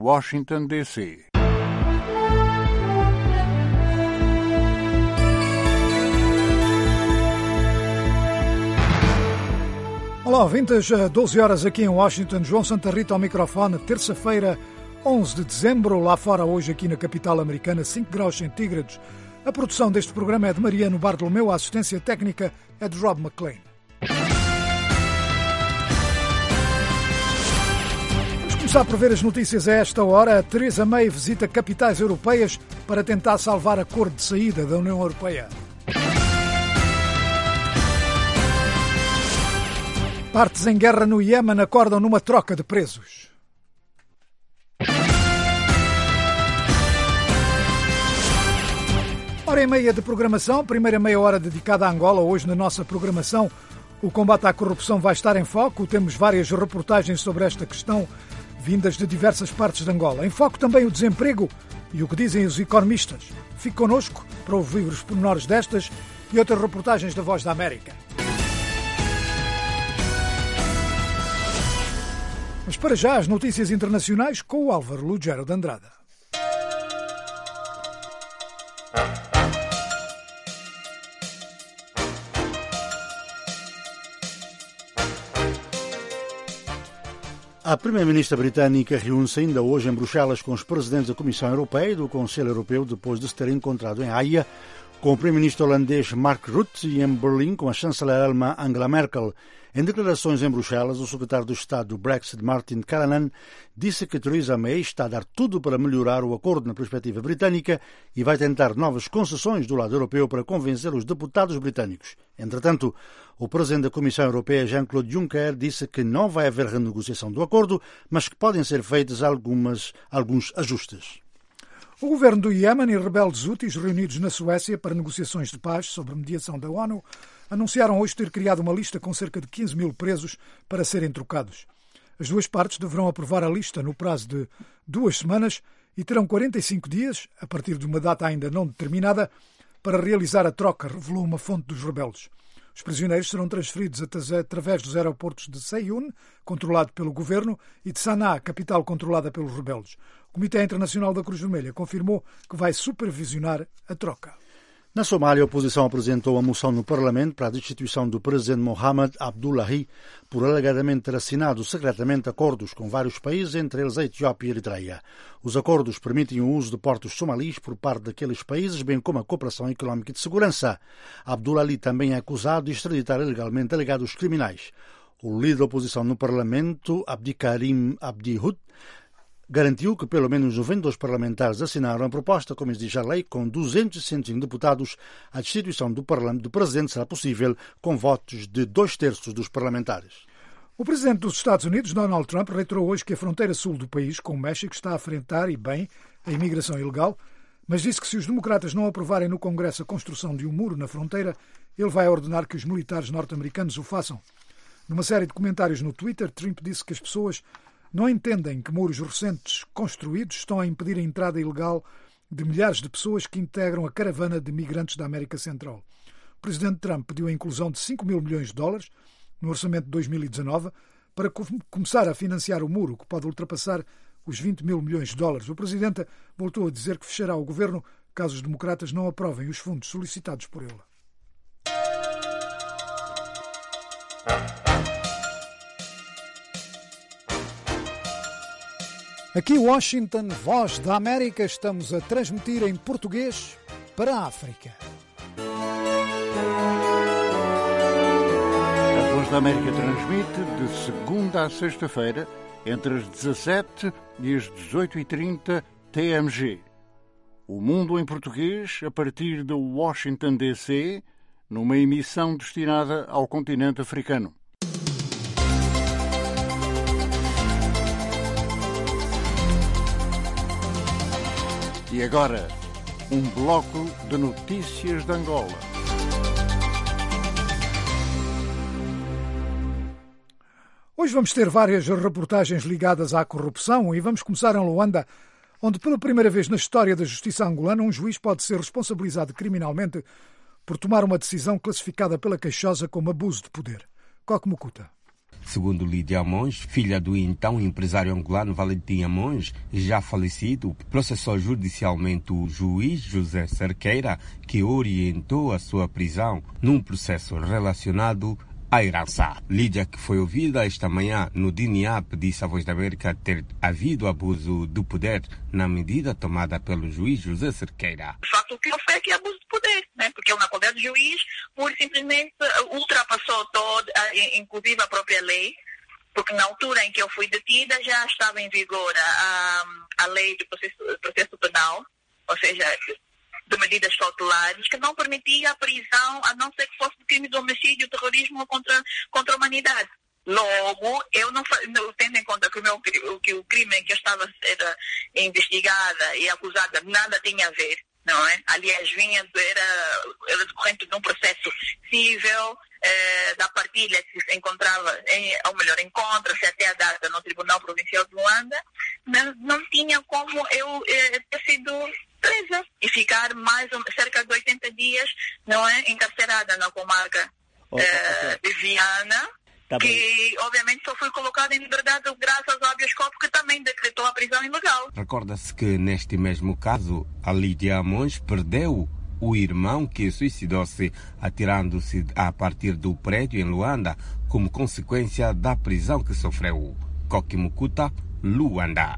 Washington, D.C. Olá, ouvintes, 12 horas aqui em Washington, João Santa Rita ao microfone, terça-feira, 11 de dezembro, lá fora hoje aqui na capital americana, 5 graus centígrados. A produção deste programa é de Mariano Bartolomeu, a assistência técnica é de Rob McLean. Vamos começar por ver as notícias a esta hora. Theresa May visita capitais europeias para tentar salvar acordo de saída da União Europeia. Partes em guerra no Iémen acordam numa troca de presos. Hora e meia de programação, primeira meia hora dedicada a Angola. Hoje na nossa programação o combate à corrupção vai estar em foco. Temos várias reportagens sobre esta questão vindas de diversas partes de Angola. Em foco também o desemprego e o que dizem os economistas. Fique connosco para ouvir os pormenores destas e outras reportagens da Voz da América. Mas para já as notícias internacionais com o Álvaro Lugero de Andrade. A Primeira-Ministra britânica reúne-se ainda hoje em Bruxelas com os presidentes da Comissão Europeia e do Conselho Europeu depois de se ter encontrado em Haia com o Primeiro-Ministro holandês Mark Rutte e em Berlim com a chanceler alemã Angela Merkel. Em declarações em Bruxelas, o secretário de Estado do Brexit, Martin Callanan, disse que Theresa May está a dar tudo para melhorar o acordo na perspectiva britânica e vai tentar novas concessões do lado europeu para convencer os deputados britânicos. Entretanto, o presidente da Comissão Europeia, Jean-Claude Juncker, disse que não vai haver renegociação do acordo, mas que podem ser feitos alguns ajustes. O governo do Iémen e rebeldes houthis reunidos na Suécia para negociações de paz sob mediação da ONU anunciaram hoje ter criado uma lista com cerca de 15 mil presos para serem trocados. As duas partes deverão aprovar a lista no prazo de 2 semanas e terão 45 dias, a partir de uma data ainda não determinada, para realizar a troca, revelou uma fonte dos rebeldes. Os prisioneiros serão transferidos através dos aeroportos de Seiyun, controlado pelo governo, e de Sanaa, capital controlada pelos rebeldes. O Comitê Internacional da Cruz Vermelha confirmou que vai supervisionar a troca. Na Somália, a oposição apresentou uma moção no Parlamento para a destituição do presidente Mohamed Abdullahi por alegadamente ter assinado secretamente acordos com vários países, entre eles a Etiópia e a Eritreia. Os acordos permitem o uso de portos somalis por parte daqueles países, bem como a cooperação económica e de segurança. Abdullahi também é acusado de extraditar ilegalmente alegados criminais. O líder da oposição no Parlamento, Abdikarim Abdihut, garantiu que pelo menos 92 parlamentares assinaram a proposta, como exige a lei, com 265 deputados. A destituição do presidente será possível com votos de 2/3 dos parlamentares. O presidente dos Estados Unidos, Donald Trump, reiterou hoje que a fronteira sul do país, com o México, está a enfrentar, e bem, a imigração ilegal, mas disse que se os democratas não aprovarem no Congresso a construção de um muro na fronteira, ele vai ordenar que os militares norte-americanos o façam. Numa série de comentários no Twitter, Trump disse que as pessoas não entendem que muros recentes construídos estão a impedir a entrada ilegal de milhares de pessoas que integram a caravana de migrantes da América Central. O presidente Trump pediu a inclusão de 5 mil milhões de dólares no orçamento de 2019 para começar a financiar o muro, que pode ultrapassar os 20 mil milhões de dólares. O presidente voltou a dizer que fechará o governo caso os democratas não aprovem os fundos solicitados por ele. Aqui Washington, Voz da América, estamos a transmitir em português para a África. A Voz da América transmite de segunda a sexta-feira, entre as 17 e as 18h30 TMG. O Mundo em Português, a partir de Washington, D.C., numa emissão destinada ao continente africano. E agora, um bloco de notícias de Angola. Hoje vamos ter várias reportagens ligadas à corrupção e vamos começar em Luanda, onde pela primeira vez na história da justiça angolana um juiz pode ser responsabilizado criminalmente por tomar uma decisão classificada pela queixosa como abuso de poder. Coque Mucuta. Segundo Lídia Amões, filha do então empresário angolano Valentim Amões, já falecido, processou judicialmente o juiz José Cerqueira, que orientou a sua prisão num processo relacionado à herança. Lídia, que foi ouvida esta manhã no DINIAP, disse à Voz da América ter havido abuso do poder na medida tomada pelo juiz José Cerqueira. De facto, o que foi aqui abuso de poder, né? Porque ele, na qualidade de juiz, simplesmente ultrapassou toda, inclusive a própria lei, porque na altura em que eu fui detida já estava em vigor a lei do processo penal, ou seja, de medidas cautelares, que não permitia a prisão, a não ser que fosse de crime de homicídio, terrorismo ou contra a humanidade. Logo, eu não tendo em conta que o crime em que eu estava a ser investigada e acusada nada tinha a ver, não é? Aliás, era decorrente de um processo civil, da partilha que se encontrava, ou melhor, encontra-se até a data no Tribunal Provincial de Luanda, não tinha como eu ter sido presa e ficar cerca de 80 dias, não é, encarcerada na comarca de Viana, que obviamente só foi colocada em liberdade graças ao habeas corpus, que também decretou a prisão ilegal. Recorda-se que neste mesmo caso, a Lídia Amões perdeu o irmão, que suicidou-se atirando-se a partir do prédio em Luanda como consequência da prisão que sofreu. Koki Mukuta, Luanda.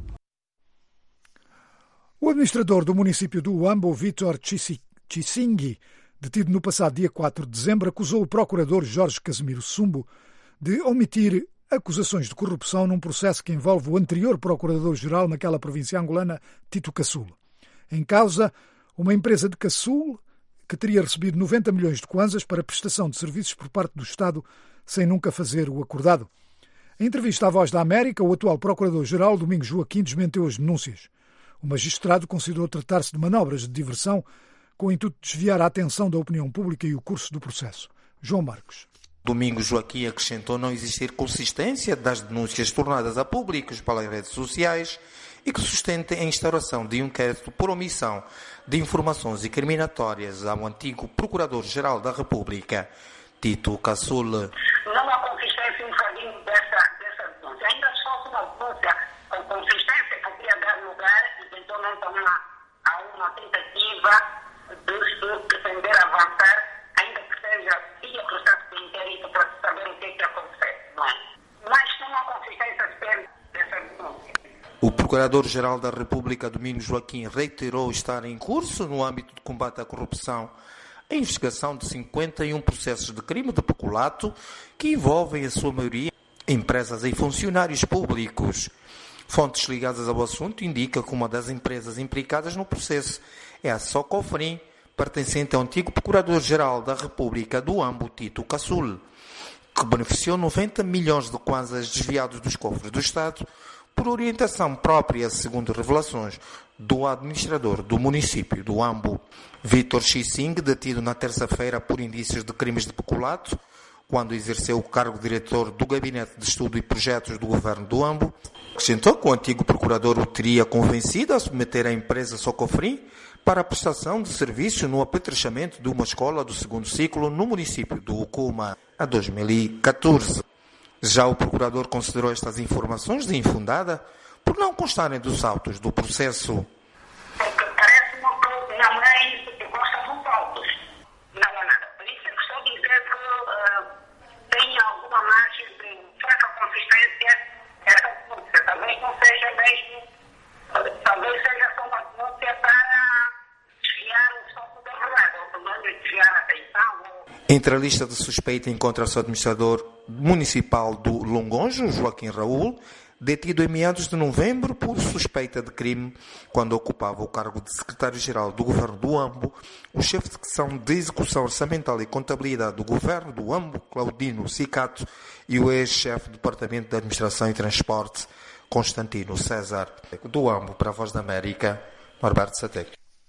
O administrador do município do Uambo, Vitor Chisingi, detido no passado dia 4 de dezembro, acusou o procurador Jorge Casimiro Sumbo de omitir acusações de corrupção num processo que envolve o anterior procurador-geral naquela província angolana, Tito Caçul. Em causa, uma empresa de Caçul que teria recebido 90 milhões de kwanzas para prestação de serviços por parte do Estado sem nunca fazer o acordado. Em entrevista à Voz da América, o atual procurador-geral, Domingos Joaquim, desmenteu as denúncias. O magistrado considerou tratar-se de manobras de diversão com o intuito de desviar a atenção da opinião pública e o curso do processo. João Marcos. Domingos Joaquim acrescentou não existir consistência das denúncias tornadas a públicos pelas redes sociais e que sustentem a instauração de um inquérito por omissão de informações incriminatórias ao antigo Procurador-Geral da República, Tito Caçul. Não há consistência um bocadinho dessa denúncia. Ainda se fosse uma denúncia com consistência que podia dar lugar eventualmente a uma tentativa de pretender avançar, ainda que seja via processo de inquérito para saber o que acontece, não é? Mas não há consistência sequer dessa denúncia. O Procurador-Geral da República, Domingos Joaquim, reiterou estar em curso, no âmbito de combate à corrupção, a investigação de 51 processos de crime de peculato que envolvem, a sua maioria, empresas e funcionários públicos. Fontes ligadas ao assunto indicam que uma das empresas implicadas no processo é a Socofrim, pertencente ao antigo Procurador-Geral da República do Uambo, Tito Caçul, que beneficiou 90 milhões de kwanzas desviados dos cofres do Estado por orientação própria, segundo revelações do administrador do município do Uambo. Vitor Xising, detido na terça-feira por indícios de crimes de peculato, quando exerceu o cargo de diretor do Gabinete de Estudo e Projetos do Governo do Uambo, acrescentou que o antigo procurador o teria convencido a submeter a empresa Socofrim para a prestação de serviço no apetrechamento de uma escola do segundo ciclo no município do Ukuma, a 2014. Já o procurador considerou estas informações de infundada por não constarem dos autos do processo. Porque parece-me que não é isso que consta dos autos. Não é nada. Por isso é que estou a dizer que tem alguma margem de fraca consistência essa denúncia. Talvez não seja mesmo, talvez seja só uma denúncia para desviar o foco da verdade, ou pelo menos desviar a atenção. Entre a lista de suspeita encontra-se o administrador municipal do Longonjo, Joaquim Raul, detido em meados de novembro por suspeita de crime quando ocupava o cargo de secretário-geral do Governo do Uambo, o chefe de secção de execução orçamental e contabilidade do Governo do Uambo, Claudino Cicato, e o ex-chefe do Departamento de Administração e Transporte, Constantino César. Do Uambo, para a Voz da América, Norberto Satec.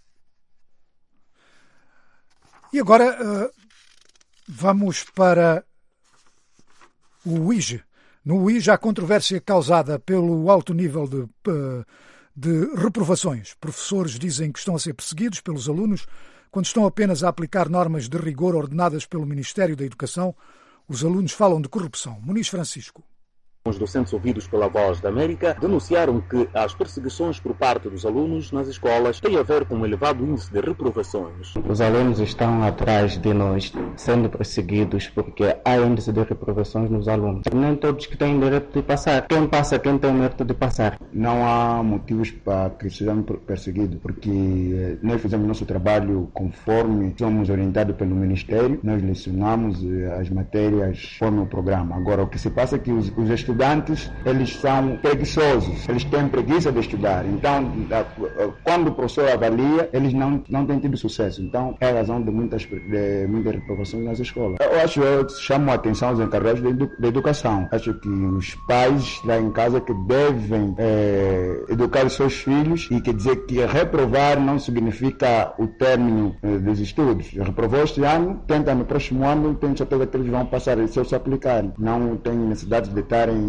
E agora vamos para o UIJ. No UIJ há controvérsia causada pelo alto nível de reprovações. Professores dizem que estão a ser perseguidos pelos alunos quando estão apenas a aplicar normas de rigor ordenadas pelo Ministério da Educação. Os alunos falam de corrupção. Muniz Francisco. Os docentes ouvidos pela Voz da América denunciaram que as perseguições por parte dos alunos nas escolas têm a ver com um elevado índice de reprovações. Os alunos estão atrás de nós, sendo perseguidos porque há índice de reprovações nos alunos. Nem todos que têm direito de passar. Quem passa, quem tem o mérito de passar. Não há motivos para que sejamos perseguidos, porque nós fizemos nosso trabalho conforme somos orientados pelo Ministério. Nós lecionamos as matérias conforme o programa. Agora, o que se passa é que os estudantes, eles são preguiçosos, eles têm preguiça de estudar. Então, quando o professor avalia, eles não têm tido sucesso. Então, é a razão de muitas reprovações nas escolas. Eu chamo a atenção aos encarregados da educação. Acho que os pais lá em casa que devem educar os seus filhos, e quer dizer que reprovar não significa o término dos estudos. Reprovou este ano, tenta no próximo ano, tenho certeza que eles vão passar, se eles se aplicarem. Não tem necessidade de estarem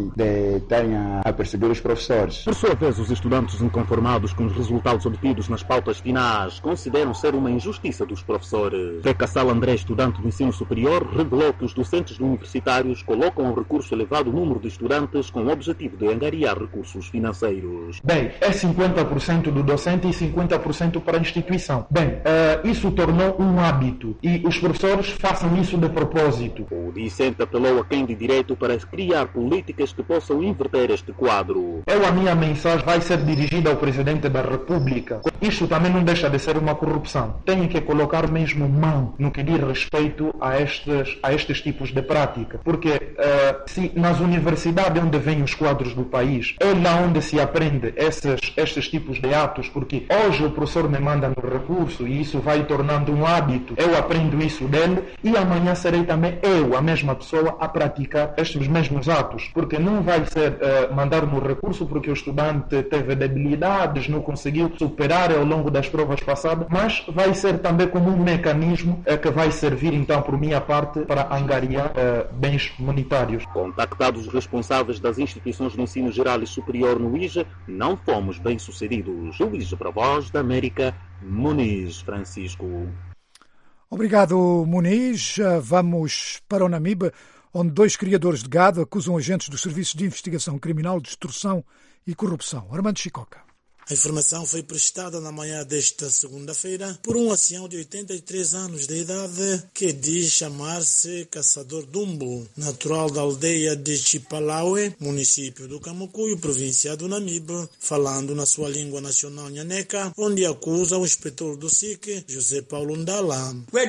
a perseguir os professores. Por sua vez, os estudantes inconformados com os resultados obtidos nas pautas finais consideram ser uma injustiça dos professores. Cassal André, estudante do ensino superior, revelou que os docentes universitários colocam ao recurso elevado número de estudantes com o objetivo de angariar recursos financeiros. Bem, é 50% do docente e 50% para a instituição. Bem, isso tornou um hábito e os professores façam isso de propósito. O discente apelou a quem de direito para criar políticas que possam inverter este quadro. A minha mensagem vai ser dirigida ao Presidente da República. Isto também não deixa de ser uma corrupção. Tem que colocar mesmo mão no que diz respeito a estes tipos de prática. Porque se nas universidades onde vêm os quadros do país, é lá onde se aprende estes tipos de atos, porque hoje o professor me manda no recurso e isso vai tornando um hábito. Eu aprendo isso dele e amanhã serei também eu, a mesma pessoa, a praticar estes mesmos atos. Porque não vai ser mandar no recurso porque o estudante teve debilidades, não conseguiu superar ao longo das provas passadas, mas vai ser também como um mecanismo que vai servir, então, por minha parte, para angariar bens monetários. Contactados os responsáveis das instituições de ensino geral e superior no IJA, não fomos bem-sucedidos. O IJA para a Voz da América, Muniz Francisco. Obrigado, Muniz. Vamos para o Namibe, onde 2 criadores de gado acusam agentes dos serviços de investigação criminal de extorsão e corrupção. Armando Chicoca. A informação foi prestada na manhã desta segunda-feira por um ancião de 83 anos de idade que diz chamar-se Caçador Dumbo, natural da aldeia de Chipalaue, município do Camucuio, província do Namibe, falando na sua língua nacional nhaneca, onde acusa o inspetor do SIC, José Paulo Ndala.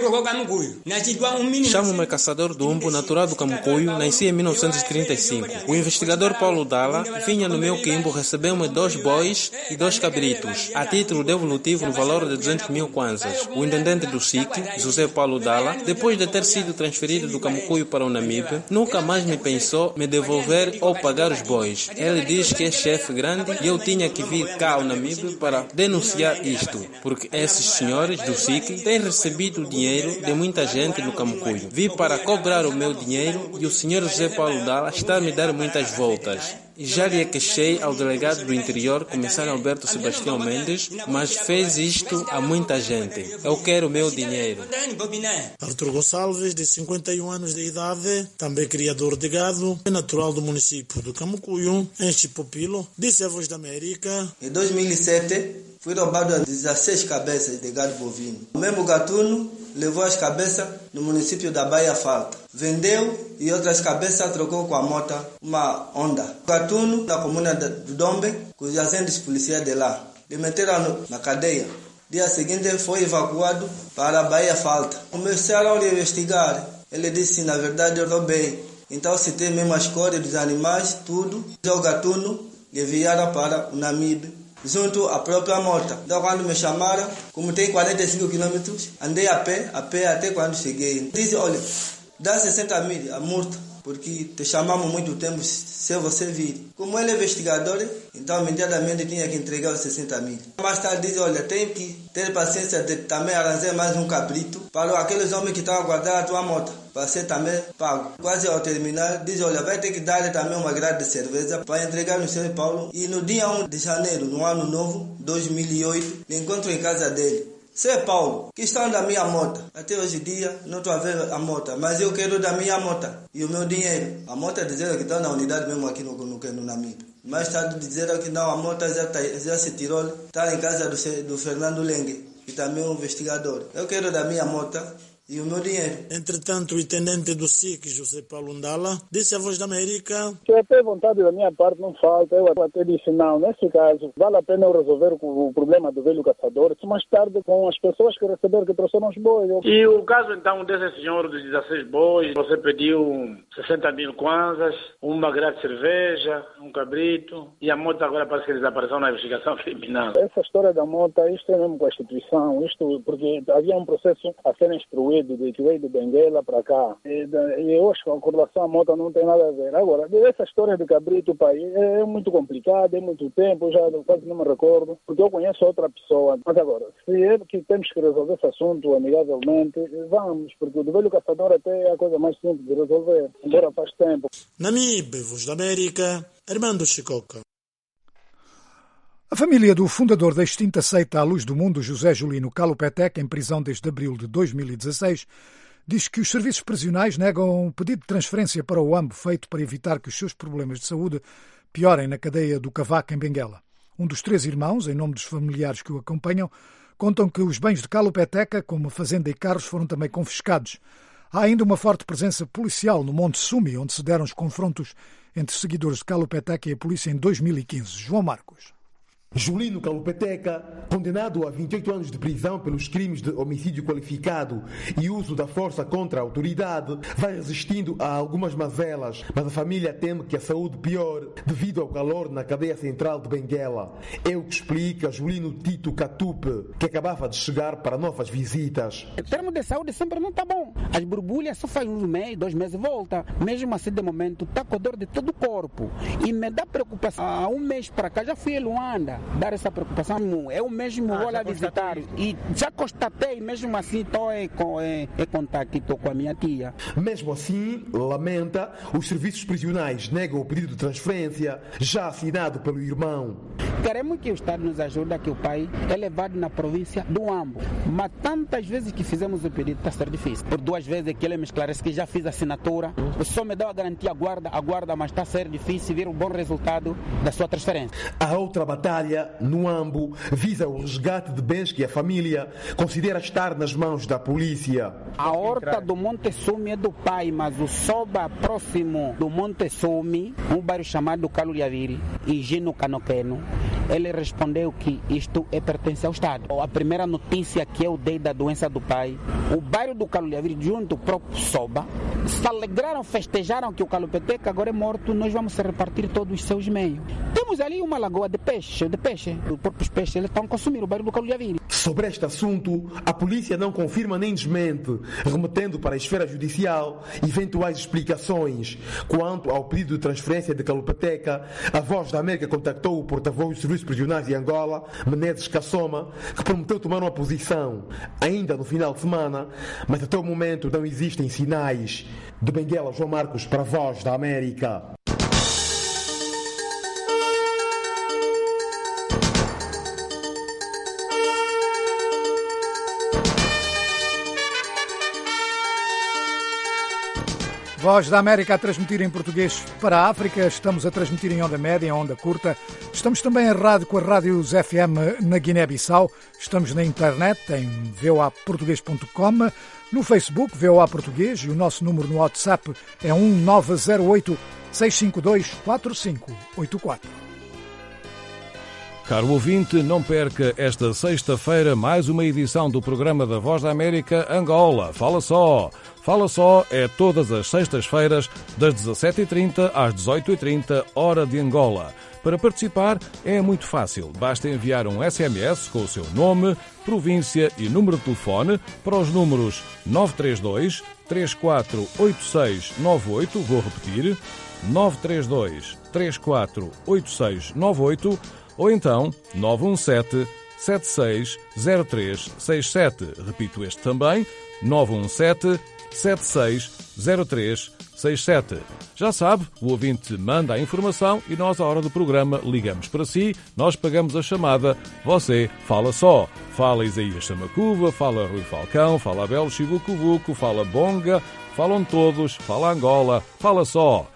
Chamo-me Caçador Dumbo, natural do Camucuio, nasci em 1935. O investigador Paulo Ndala vinha no meu quimbo, recebeu-me 2 bois e 2 cabritos, a título devolutivo no valor de 200 mil kwanzas. O intendente do SIC, José Paulo Ndala, depois de ter sido transferido do Camucuio para o Namibe, nunca mais me pensou me devolver ou pagar os bois. Ele diz que é chefe grande e eu tinha que vir cá ao Namibe para denunciar isto, porque esses senhores do SIC têm recebido dinheiro de muita gente no Camucuio. Vim para cobrar o meu dinheiro e o senhor José Paulo Ndala está a me dar muitas voltas. Já lhe queixei ao delegado do interior, comissário Alberto Sebastião Mendes, mas fez isto a muita gente. Eu quero o meu dinheiro. Arthur Gonçalves, de 51 anos de idade, também criador de gado, é natural do município do Camucuio, em Chipopilo, disse à Voz da América. Em 2007, fui roubado 16 cabeças de gado bovino. O mesmo gatuno levou as cabeças no município da Baía Falta. Vendeu e outras cabeças trocou com a moto, uma Honda. O gatuno da comuna do Dombe, com os agentes policiais de lá. Lhe meteram na cadeia. Dia seguinte foi evacuado para a Baía Falta. Começaram a investigar. Ele disse, na verdade, eu roubei. Então se tem mesmo as cores dos animais, tudo. O gatuno lhe enviaram para o Namibe, junto à própria moto. Então quando me chamaram, como tem 45 quilômetros, andei a pé até quando cheguei. Disse, olha, dá 60 mil a multa, porque te chamamos muito tempo se você vir. Como ele é investigador, então imediatamente tinha que entregar os 60 mil. Mais tarde diz, olha, tem que ter paciência de também arranjar mais um cabrito para aqueles homens que estão a guardar a tua moto, para ser também pago. Quase ao terminar, diz, olha, vai ter que dar também uma grade de cerveja para entregar no São Paulo. E no dia 1 de janeiro, no ano novo, 2008, me encontro em casa dele. Você, Paulo, que está da minha moto. Até hoje em dia não estou a ver a moto, mas eu quero da minha moto e o meu dinheiro. A moto é dizer que está na unidade mesmo aqui no Namibe. Mas está a dizer que não, a moto já se tirou, está em casa do Fernando Lengue, que também é um investigador. Eu quero da minha moto e o meu dinheiro. Entretanto, o intendente do SIC, José Paulo Ndala, disse à Voz da América: até vontade da minha parte não falta. Eu até disse, não, nesse caso, vale a pena eu resolver o problema do velho caçador, se mais tarde com as pessoas que receberam, que trouxeram os bois. E o caso, então, desse senhor dos 16 bois, você pediu 60 mil kwanzas, uma grade de cerveja, um cabrito, e a moto agora parece que desapareceu na investigação criminal. Essa história da moto, isto é mesmo Constituição, isto porque havia um processo a ser instruído de que veio de Benguela para cá. E eu acho que com relação à moto não tem nada a ver. Agora, essa história de cabrito, pai, é muito complicada, é muito tempo, já quase não me recordo, porque eu conheço outra pessoa. Mas agora, se é que temos que resolver esse assunto amigavelmente, vamos, porque o do velho caçador até é a coisa mais simples de resolver, embora faz tempo. Namibe, Voz da América, Armando Chicoca. A família do fundador da extinta seita À Luz do Mundo, José Julino Kalupetec, em prisão desde abril de 2016, diz que os serviços prisionais negam um pedido de transferência para o AMBO feito para evitar que os seus problemas de saúde piorem na cadeia do Cavaco, em Benguela. Um dos 3 irmãos, em nome dos familiares que o acompanham, contam que os bens de Kalupetec, como a fazenda e carros, foram também confiscados. Há ainda uma forte presença policial no Monte Sumi, onde se deram os confrontos entre seguidores de Kalupetec e a polícia em 2015. João Marcos. Julino Kalupeteca, condenado a 28 anos de prisão pelos crimes de homicídio qualificado e uso da força contra a autoridade, vai resistindo a algumas mazelas, mas a família teme que a saúde piore devido ao calor na cadeia central de Benguela. É o que explica Julino Tito Catupe, que acabava de chegar para novas visitas. Em termos de saúde sempre não está bom. As borbulhas só faz 1 mês, 2 meses e volta. Mesmo assim, de momento, está com dor de todo o corpo. E me dá preocupação. Há 1 mês para cá, já fui a Luanda dar essa preocupação. Eu mesmo vou lá visitar e já constatei, mesmo assim estou em contato com a minha tia. Mesmo assim, lamenta, os serviços prisionais negam o pedido de transferência já assinado pelo irmão. Queremos que o Estado nos ajude, que o pai é levado na província do Ambo. Mas tantas vezes que fizemos o pedido está a ser difícil. Por 2 vezes que ele me esclarece que já fiz a assinatura, só me deu a garantia, aguarda, mas está a ser difícil ver o bom resultado da sua transferência. A outra batalha no Ambo visa o resgate de bens que a família considera estar nas mãos da polícia. A horta do Monte Sumi é do pai, mas o soba próximo do Monte Sumi, um bairro chamado Caluriaviri, e Gino Canoqueno, ele respondeu que isto pertence ao Estado. A primeira notícia que eu dei da doença do pai, o bairro do Caluriaviri, junto ao próprio soba, se alegraram, festejaram que o Kalupeteca agora é morto, nós vamos repartir todos os seus meios. Temos ali uma lagoa de peixe. Os próprios peixes eles estão a consumir o bairro do Caluriaviri. Sobre este assunto, a polícia não confirma nem desmente, remetendo para a esfera judicial eventuais explicações. Quanto ao pedido de transferência de Kalupeteca, a Voz da América contactou o porta-voz dos serviços prisionais de Angola, Menezes Kassoma, que prometeu tomar uma posição ainda no final de semana, mas até o momento não existem sinais. De Benguela, João Marcos, para a Voz da América. Voz da América a transmitir em português para a África. Estamos a transmitir em onda média, em onda curta. Estamos também em rádio com a Rádios FM na Guiné-Bissau. Estamos na internet em voaportugues.com, no Facebook VOA Português e o nosso número no WhatsApp é 1908 652 4584. Caro ouvinte, não perca esta sexta-feira mais uma edição do programa da Voz da América Angola. Fala só! Fala só é todas as sextas-feiras, das 17h30 às 18h30, hora de Angola. Para participar é muito fácil. Basta enviar um SMS com o seu nome, província e número de telefone para os números 932 348698, vou repetir, 932 348698, ou então 917 760367. Repito este também, 917 760367. 67. Já sabe, o ouvinte manda a informação e nós, à hora do programa, ligamos para si, nós pagamos a chamada, você fala só. Fala Isaías Samacuva, fala Rui Falcão, fala Abel Chivucuvuco, fala Bonga, falam todos, fala Angola, fala só.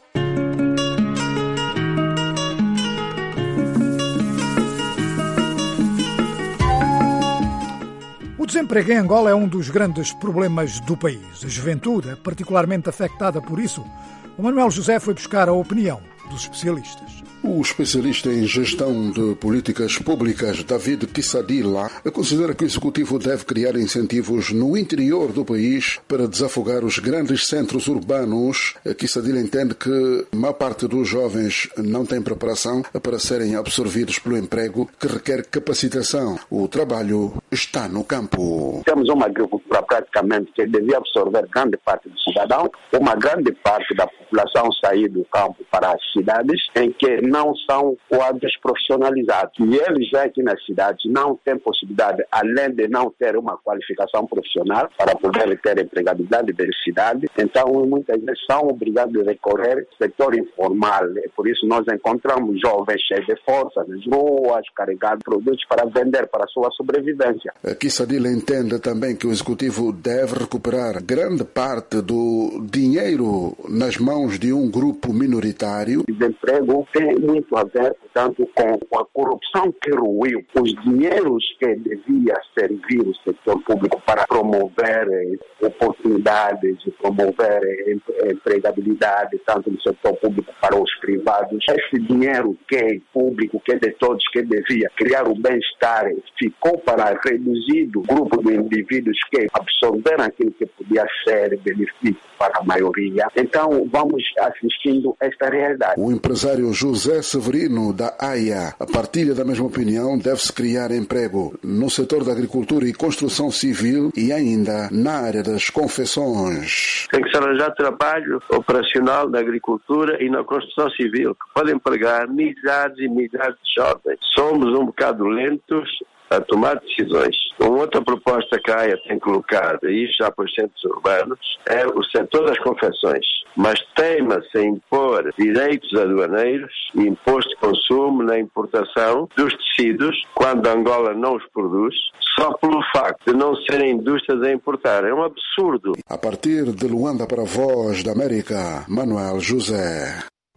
O desemprego em Angola é um dos grandes problemas do país. A juventude é particularmente afetada por isso. O Manuel José foi buscar a opinião dos especialistas. O especialista em gestão de políticas públicas, David Kissadila, considera que o Executivo deve criar incentivos no interior do país para desafogar os grandes centros urbanos. Kissadila entende que a maior parte dos jovens não tem preparação para serem absorvidos pelo emprego que requer capacitação. O trabalho está no campo. Temos uma agricultura praticamente que devia absorver grande parte do cidadão, uma grande parte da população sair do campo para as cidades, em que não são quadros profissionalizados. E eles já aqui nas cidades não têm possibilidade, além de não ter uma qualificação profissional para poder ter empregabilidade da cidade, então muitas vezes são obrigados a recorrer ao setor informal. Por isso nós encontramos jovens cheios de força nas ruas, carregando produtos para vender para a sua sobrevivência. Kissadila entende também que o Executivo deve recuperar grande parte do dinheiro nas mãos de um grupo minoritário. O desemprego tem muito a ver, portanto, com a corrupção que ruiu. Os dinheiros que devia servir o setor público para promover oportunidades, promover empregabilidade, tanto no setor público para os privados. Esse dinheiro que é público, que é de todos, que devia criar o bem-estar, ficou para reduzido grupo de indivíduos que absorveram aquilo que podia ser benefício para a maioria. Então, vamos assistindo a esta realidade. O empresário José Severino, da AIA, a partilha da mesma opinião. Deve-se criar emprego no setor da agricultura e construção civil e ainda na área das confecções. Tem que se arranjar trabalho operacional na agricultura e na construção civil, que pode empregar milhares e milhares de jovens. Somos um bocado lentos a tomar decisões. Uma outra proposta que a AIA tem colocado, e isso já para os centros urbanos, é o setor das confecções. Mas teima-se em impor direitos aduaneiros e imposto de consumo na importação dos tecidos, quando Angola não os produz, só pelo facto de não serem indústrias a importar. É um absurdo. A partir de Luanda para a Voz da América, Manuel José.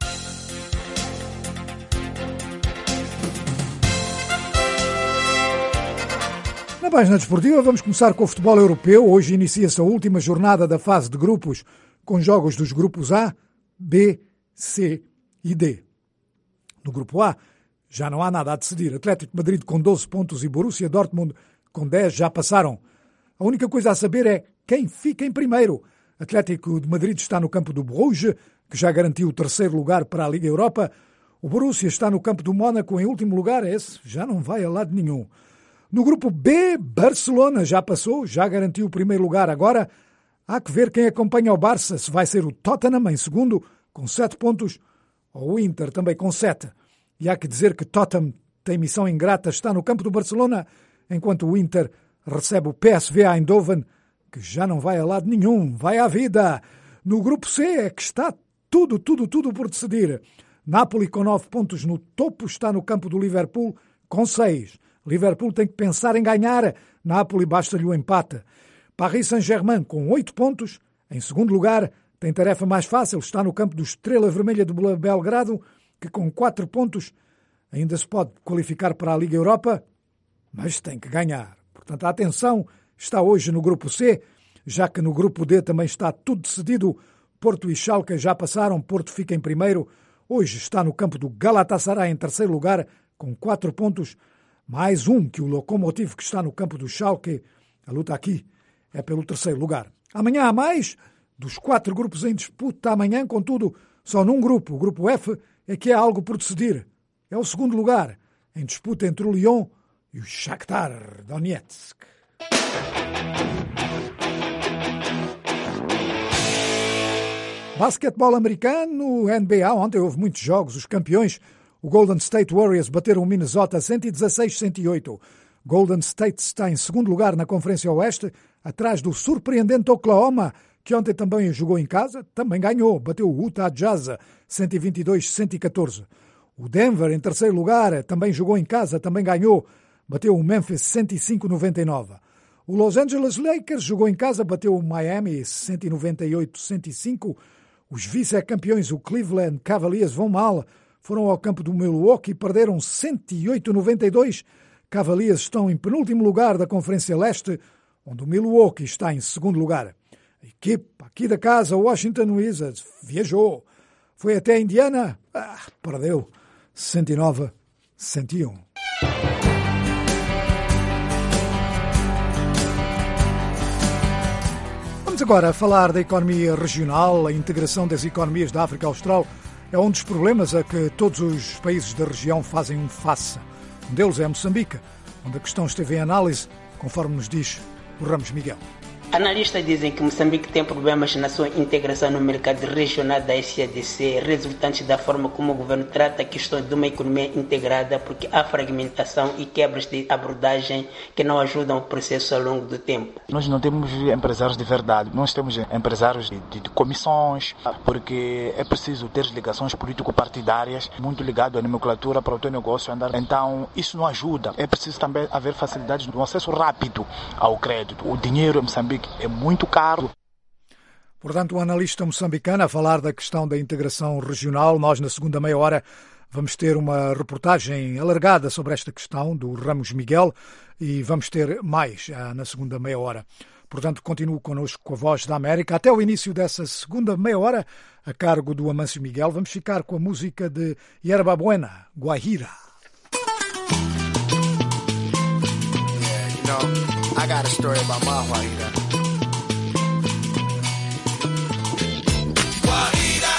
Na página desportiva vamos começar com o futebol europeu. Hoje inicia-se a última jornada da fase de grupos, com jogos dos grupos A, B, C e D. No grupo A já não há nada a decidir. Atlético de Madrid com 12 pontos e Borussia Dortmund com 10 já passaram. A única coisa a saber é quem fica em primeiro. Atlético de Madrid está no campo do Bruges, que já garantiu o terceiro lugar para a Liga Europa. O Borussia está no campo do Mónaco em último lugar. Esse já não vai a lado nenhum. No grupo B, Barcelona já passou, já garantiu o primeiro lugar. Agora há que ver quem acompanha o Barça, se vai ser o Tottenham em segundo, com 7 pontos, ou o Inter também com 7. E há que dizer que Tottenham tem missão ingrata, está no campo do Barcelona, enquanto o Inter recebe o PSV Eindhoven, que já não vai a lado nenhum, vai à vida. No grupo C é que está tudo por decidir. Napoli com 9 pontos no topo, está no campo do Liverpool com 6. Liverpool tem que pensar em ganhar. Napoli basta-lhe o empate. Paris Saint-Germain com 8 pontos. Em segundo lugar, tem tarefa mais fácil. Está no campo do Estrela Vermelha do Belgrado, que com 4 pontos ainda se pode qualificar para a Liga Europa, mas tem que ganhar. Portanto, a atenção está hoje no grupo C, já que no grupo D também está tudo decidido. Porto e Schalke já passaram. Porto fica em primeiro. Hoje está no campo do Galatasaray em terceiro lugar, com 4 pontos. Mais um que o Lokomotiv, que está no campo do Schalke. A luta aqui é pelo terceiro lugar. Amanhã há mais dos 4 grupos em disputa. Amanhã, contudo, só num grupo, o grupo F, é que há algo por decidir. É o segundo lugar, em disputa entre o Lyon e o Shakhtar Donetsk. Basquetebol americano, NBA. Ontem houve muitos jogos. Os campeões, o Golden State Warriors, bateram o Minnesota 116-108. Golden State está em segundo lugar na Conferência Oeste, atrás do surpreendente Oklahoma, que ontem também jogou em casa, também ganhou, bateu o Utah Jazz 122-114. O Denver, em terceiro lugar, também jogou em casa, também ganhou, bateu o Memphis 105-99. O Los Angeles Lakers jogou em casa, bateu o Miami 198-105. Os vice-campeões, o Cleveland Cavaliers, vão mal. Foram ao campo do Milwaukee e perderam 108-92. Cavaliers estão em penúltimo lugar da Conferência Leste, onde o Milwaukee está em segundo lugar. A equipe aqui da casa, o Washington Wizards, viajou. Foi até Indiana, perdeu 109-101. Vamos agora falar da economia regional. A integração das economias da África Austral é um dos problemas a que todos os países da região fazem um face. Um deles é Moçambique, onde a questão esteve em análise, conforme nos diz o Ramos Miguel. Analistas dizem que Moçambique tem problemas na sua integração no mercado regional da SADC, resultantes da forma como o governo trata a questão de uma economia integrada, porque há fragmentação e quebras de abordagem que não ajudam o processo ao longo do tempo. Nós não temos empresários de verdade, nós temos empresários de comissões, porque é preciso ter ligações político-partidárias, muito ligado à nomenclatura para o teu negócio andar. Então, isso não ajuda. É preciso também haver facilidades no acesso rápido ao crédito. O dinheiro em Moçambique é muito caro. Portanto, o analista moçambicano a falar da questão da integração regional. Nós, na segunda meia hora, vamos ter uma reportagem alargada sobre esta questão do Ramos Miguel e vamos ter mais na segunda meia hora. Portanto, continuo connosco com a Voz da América. Até o início dessa segunda meia hora, a cargo do Amâncio Miguel, vamos ficar com a música de Yerba Buena, Guajira. I got a story about my Guajira. Guajira,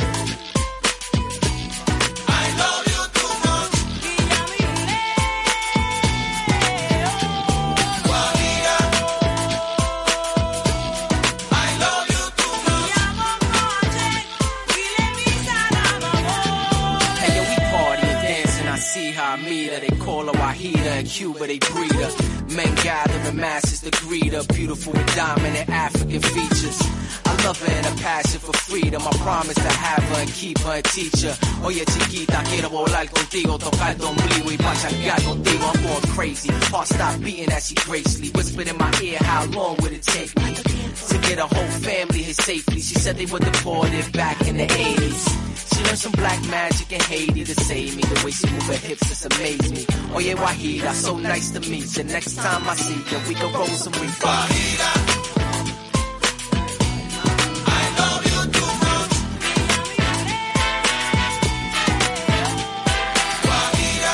I love you too much. Guajira, I love you too much. Hey yo, we party and dance and I see how I meet her. They call her Guajira, in Cuba they breed her. Men gather in masses to greet her, beautiful with dominant African features. I love her and a passion for freedom. I promise to have her and keep her and teach her. Oye chiquita, quiero volar contigo, tocar tu ombligo y pachangar contigo. I'm going crazy, heart stop beating as she gracefully whispered in my ear, how long would it take me to get a whole family here safely? She said they were deported back in the 80s. She learned some black magic in Haiti to save me. The way she move her hips just amazed me. Oye Guajira, so nice to meet you. Next time I see you, we can roll some reefer. Guajira, I love you too much. Guajira,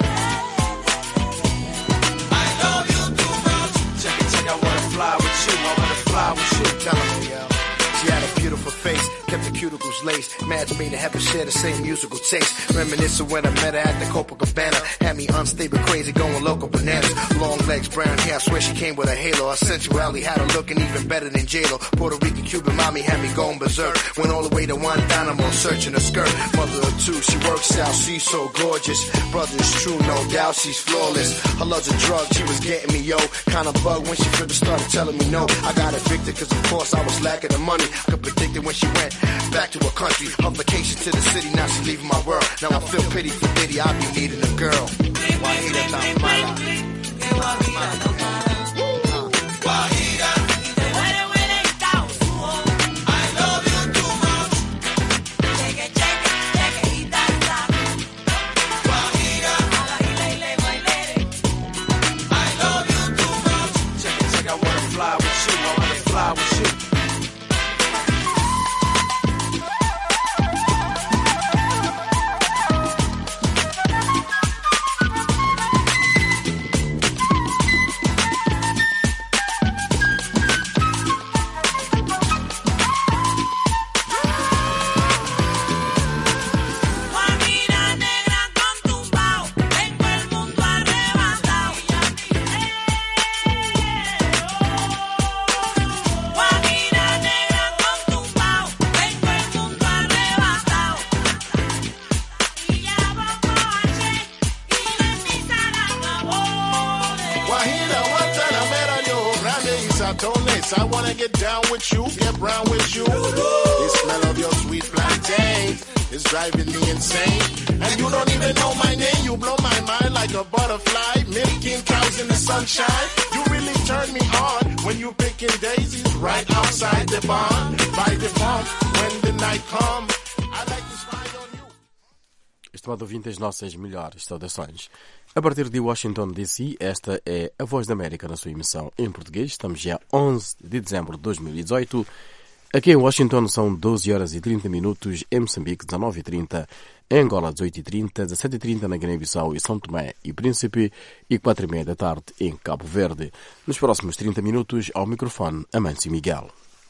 I love you too much. Check it, I wanna fly with you, I wanna fly with you. Tell me, yo. She had a beautiful face, kept her cuticles laced. Match made to have us share the same musical taste. Reminiscent when I met her at the Copacabana. Had me unstable, crazy, going local bananas. Long legs, brown hair, I swear she came with a halo. Her sensuality had her looking even better than J-Lo. Puerto Rican, Cuban mommy had me going berserk. Went all the way to Guantanamo, searching her skirt. Mother of two, she works out, she's so gorgeous. Brother, it's true, no doubt, she's flawless. Her love's a drug, she was getting me, yo. Kinda bug when she first started telling me no. I got evicted cause of course I was lacking the money. I could predict it when she went back to her country. Her vacation to the city, now she leaving my world. Now I feel pity for Diddy, I be needing a girl. Guajira, Guajira. ratones. I wanna get down with you, get brown with you. The smell of your sweet plantain is driving me insane. And you don't even know my name, you blow my mind like a butterfly. Milking cows in the sunshine. You really turn me on when you picking daisies right outside the barn. By the pump, when the night comes, I like to smile on you. Estimado ouvinte, as nossas melhores saudações. A partir de Washington, D.C., esta é a Voz da América na sua emissão em português. Estamos já 11 de dezembro de 2018. Aqui em Washington são 12 horas e 30 minutos, em Moçambique 19h30, em Angola 18h30, 17h30 na Guiné-Bissau e São Tomé e Príncipe e 4h30 da tarde em Cabo Verde. Nos próximos 30 minutos, ao microfone, Amâncio Miguel.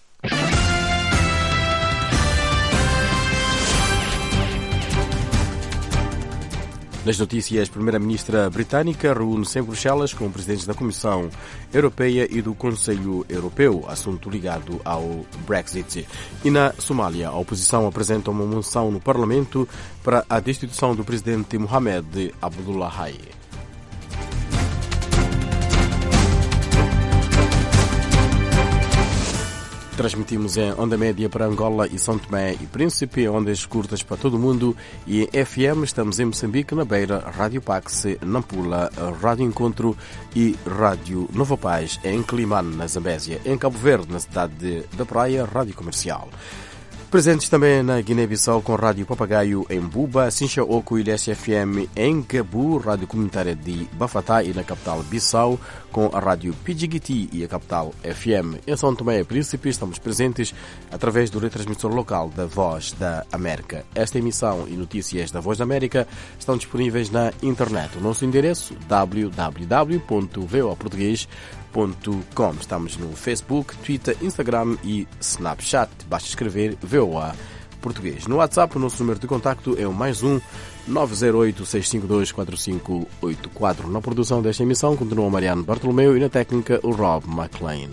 Nas notícias, a primeira-ministra britânica reúne-se em Bruxelas com presidentes da Comissão Europeia e do Conselho Europeu, assunto ligado ao Brexit. E na Somália, a oposição apresenta uma moção no Parlamento para a destituição do presidente Mohamed Abdullahi. Transmitimos em onda média para Angola e São Tomé e Príncipe, ondas curtas para todo o mundo, e em FM estamos em Moçambique, na Beira, Rádio Pax, Nampula, Rádio Encontro e Rádio Nova Paz, em Climane, na Zambésia, em Cabo Verde, na cidade da Praia, Rádio Comercial. Presentes também na Guiné-Bissau com Rádio Papagaio em Buba, Sincha Oco e LSFM em Gabu, Rádio Comunitária de Bafatá e na capital Bissau, com a Rádio Pidjigiti e a capital FM. Em São Tomé e Príncipe estamos presentes através do retransmissor local da Voz da América. Esta emissão e notícias da Voz da América estão disponíveis na internet. O nosso endereço www.voaportugues.com. Estamos no Facebook, Twitter, Instagram e Snapchat. Basta escrever VOA Português. No WhatsApp, o nosso número de contacto é o +1 908 652 4584. Na produção desta emissão continua o Mariano Bartolomeu e na técnica o Rob McLean.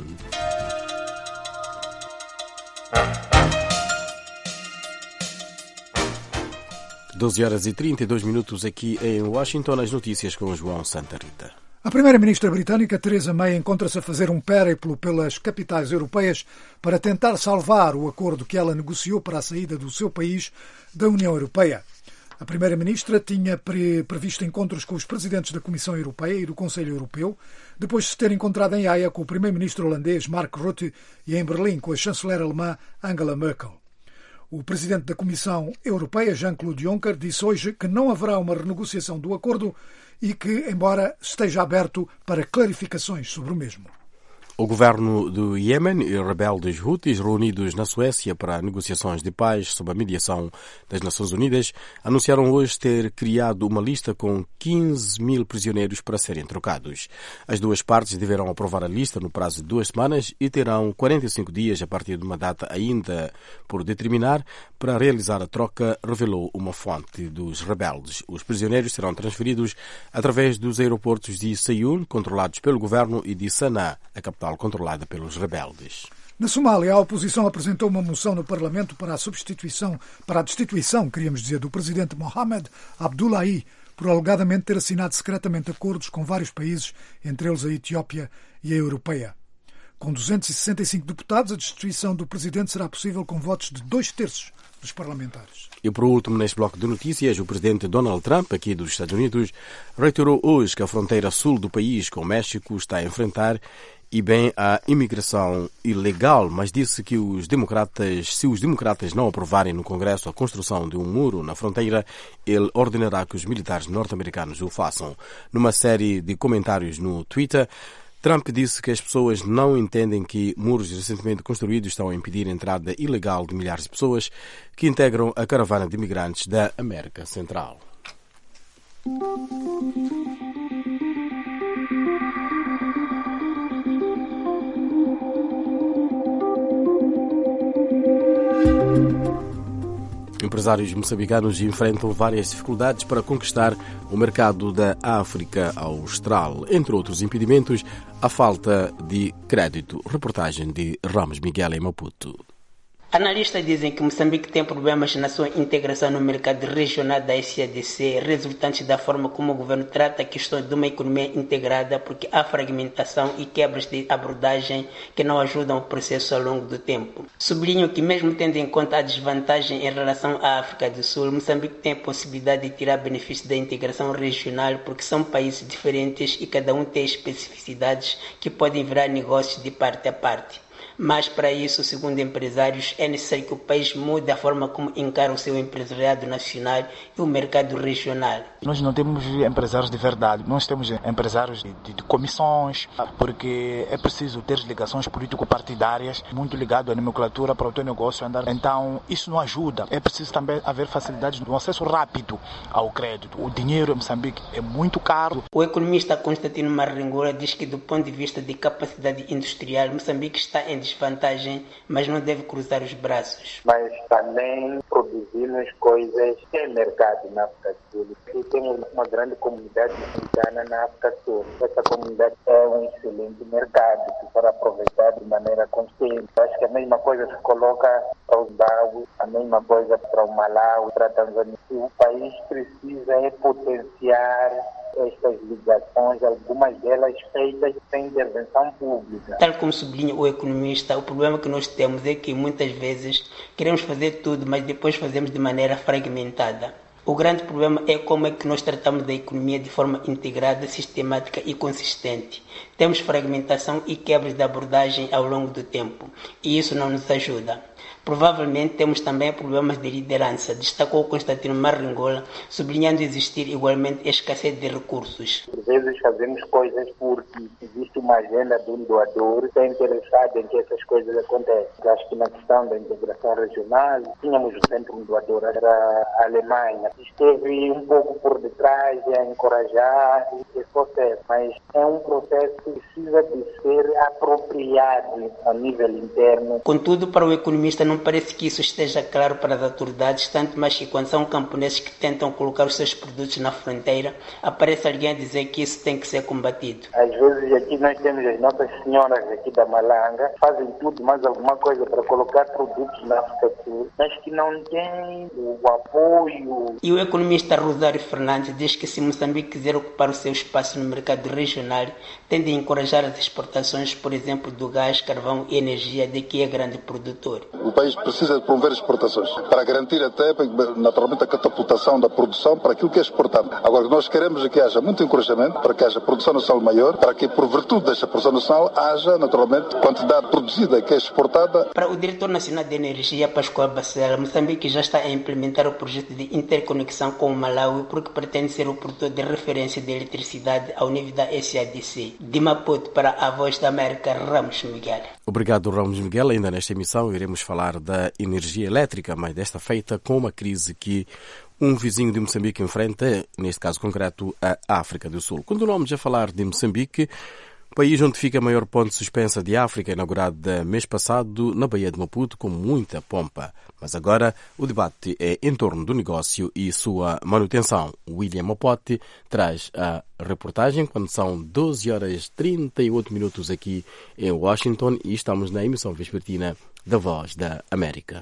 Doze horas e 32 minutos aqui em Washington, as notícias com o João Santa Rita. A primeira-ministra britânica Theresa May encontra-se a fazer um périplo pelas capitais europeias para tentar salvar o acordo que ela negociou para a saída do seu país da União Europeia. A primeira-ministra tinha previsto encontros com os presidentes da Comissão Europeia e do Conselho Europeu, depois de se ter encontrado em Haia com o primeiro-ministro holandês Mark Rutte e em Berlim com a chanceler alemã Angela Merkel. O presidente da Comissão Europeia, Jean-Claude Juncker, disse hoje que não haverá uma renegociação do acordo e que, embora esteja aberto para clarificações sobre o mesmo. O governo do Iêmen e rebeldes Houthis reunidos na Suécia para negociações de paz sob a mediação das Nações Unidas anunciaram hoje ter criado uma lista com 15 mil prisioneiros para serem trocados. As duas partes deverão aprovar a lista no prazo de 2 semanas e terão 45 dias a partir de uma data ainda por determinar para realizar a troca, revelou uma fonte dos rebeldes. Os prisioneiros serão transferidos através dos aeroportos de Seul, controlados pelo governo, e de Sanaa, a capital controlada pelos rebeldes. Na Somália, a oposição apresentou uma moção no Parlamento para a destituição, queríamos dizer, do presidente Mohamed Abdullahi, por alegadamente ter assinado secretamente acordos com vários países, entre eles a Etiópia e a Europeia. Com 265 deputados, a destituição do presidente será possível com votos de 2/3 dos parlamentares. E por último, neste bloco de notícias, o presidente Donald Trump, aqui dos Estados Unidos, reiterou hoje que a fronteira sul do país com o México está a enfrentar e bem a imigração ilegal, mas disse que se os democratas não aprovarem no Congresso a construção de um muro na fronteira, ele ordenará que os militares norte-americanos o façam. Numa série de comentários no Twitter, Trump disse que as pessoas não entendem que muros recentemente construídos estão a impedir a entrada ilegal de milhares de pessoas que integram a caravana de imigrantes da América Central. Empresários moçambicanos enfrentam várias dificuldades para conquistar o mercado da África Austral. Entre outros impedimentos, a falta de crédito. Reportagem de Ramos Miguel em Maputo. Analistas dizem que Moçambique tem problemas na sua integração no mercado regional da SADC, resultantes da forma como o governo trata a questão de uma economia integrada, porque há fragmentação e quebras de abordagem que não ajudam o processo ao longo do tempo. Sublinho que, mesmo tendo em conta a desvantagem em relação à África do Sul, Moçambique tem a possibilidade de tirar benefícios da integração regional, porque são países diferentes e cada um tem especificidades que podem virar negócios de parte a parte. Mas, para isso, segundo empresários, é necessário que o país mude a forma como encara o seu empresariado nacional e o mercado regional. Nós não temos empresários de verdade, nós temos empresários de comissões, porque é preciso ter ligações político-partidárias muito ligado à nomenclatura para o teu negócio andar. Então, isso não ajuda. É preciso também haver facilidades no acesso rápido ao crédito. O dinheiro em Moçambique é muito caro. O economista Constantino Marringola diz que, do ponto de vista de capacidade industrial, Moçambique está em desvantagem, mas não deve cruzar os braços. Mas também produzimos coisas sem mercado na África do Sul. E temos uma grande comunidade africana na África do Sul. Essa comunidade é um excelente mercado que para aproveitar de maneira consciente. Acho que a mesma coisa se coloca para o Zimbábue, a mesma coisa para o Malawi, para a Tanzânia. O país precisa potenciar estas ligações, algumas delas feitas sem intervenção pública. Tal como sublinha o economista, o problema que nós temos é que muitas vezes queremos fazer tudo, mas depois fazemos de maneira fragmentada. O grande problema é como é que nós tratamos da economia de forma integrada, sistemática e consistente. Temos fragmentação e quebras de abordagem ao longo do tempo, e isso não nos ajuda. Provavelmente temos também problemas de liderança, destacou Constantino Marringola, sublinhando existir igualmente a escassez de recursos. Por vezes fazemos coisas porque existe uma agenda de um doador que está interessado em que essas coisas aconteçam. Acho que na questão da integração regional, tínhamos o centro doador, era a Alemanha. Esteve um pouco por detrás a encorajar esse processo, mas é um processo que precisa de ser apropriado a nível interno. Contudo, para o economista não parece que isso esteja claro para as autoridades, tanto mais que quando são camponeses que tentam colocar os seus produtos na fronteira, aparece alguém a dizer que isso tem que ser combatido. Às vezes aqui nós temos as nossas senhoras aqui da Malanga, fazem tudo, mais alguma coisa para colocar produtos na África do Sul, mas que não têm o apoio. E o economista Rosário Fernandes diz que se Moçambique quiser ocupar o seu espaço no mercado regional, tem de encorajar as exportações, por exemplo, do gás, carvão e energia, de que é grande produtor. O país precisa de promover exportações para garantir até, naturalmente, a catapultação da produção para aquilo que é exportado. Agora, nós queremos é que haja muito encorajamento para que haja produção nacional maior, para que, por virtude desta produção nacional, haja, naturalmente, quantidade produzida que é exportada. Para o diretor nacional de energia, Pascoal Bacela, Moçambique já está a implementar o projeto de interconexão com o Malawi, porque pretende ser o produtor de referência de eletricidade ao nível da SADC. De Maputo, para a Voz da América, Ramos Miguel. Obrigado, Ramos Miguel. Ainda nesta emissão iremos falar da energia elétrica, mas desta feita com uma crise que um vizinho de Moçambique enfrenta, neste caso concreto, a África do Sul. Continuamos a falar de Moçambique, país onde fica a maior ponte suspensa de África, inaugurado mês passado na Baía de Maputo, com muita pompa. Mas agora o debate é em torno do negócio e sua manutenção. William Mopote traz a reportagem quando são 12h38 aqui em Washington e estamos na emissão vespertina da Voz da América.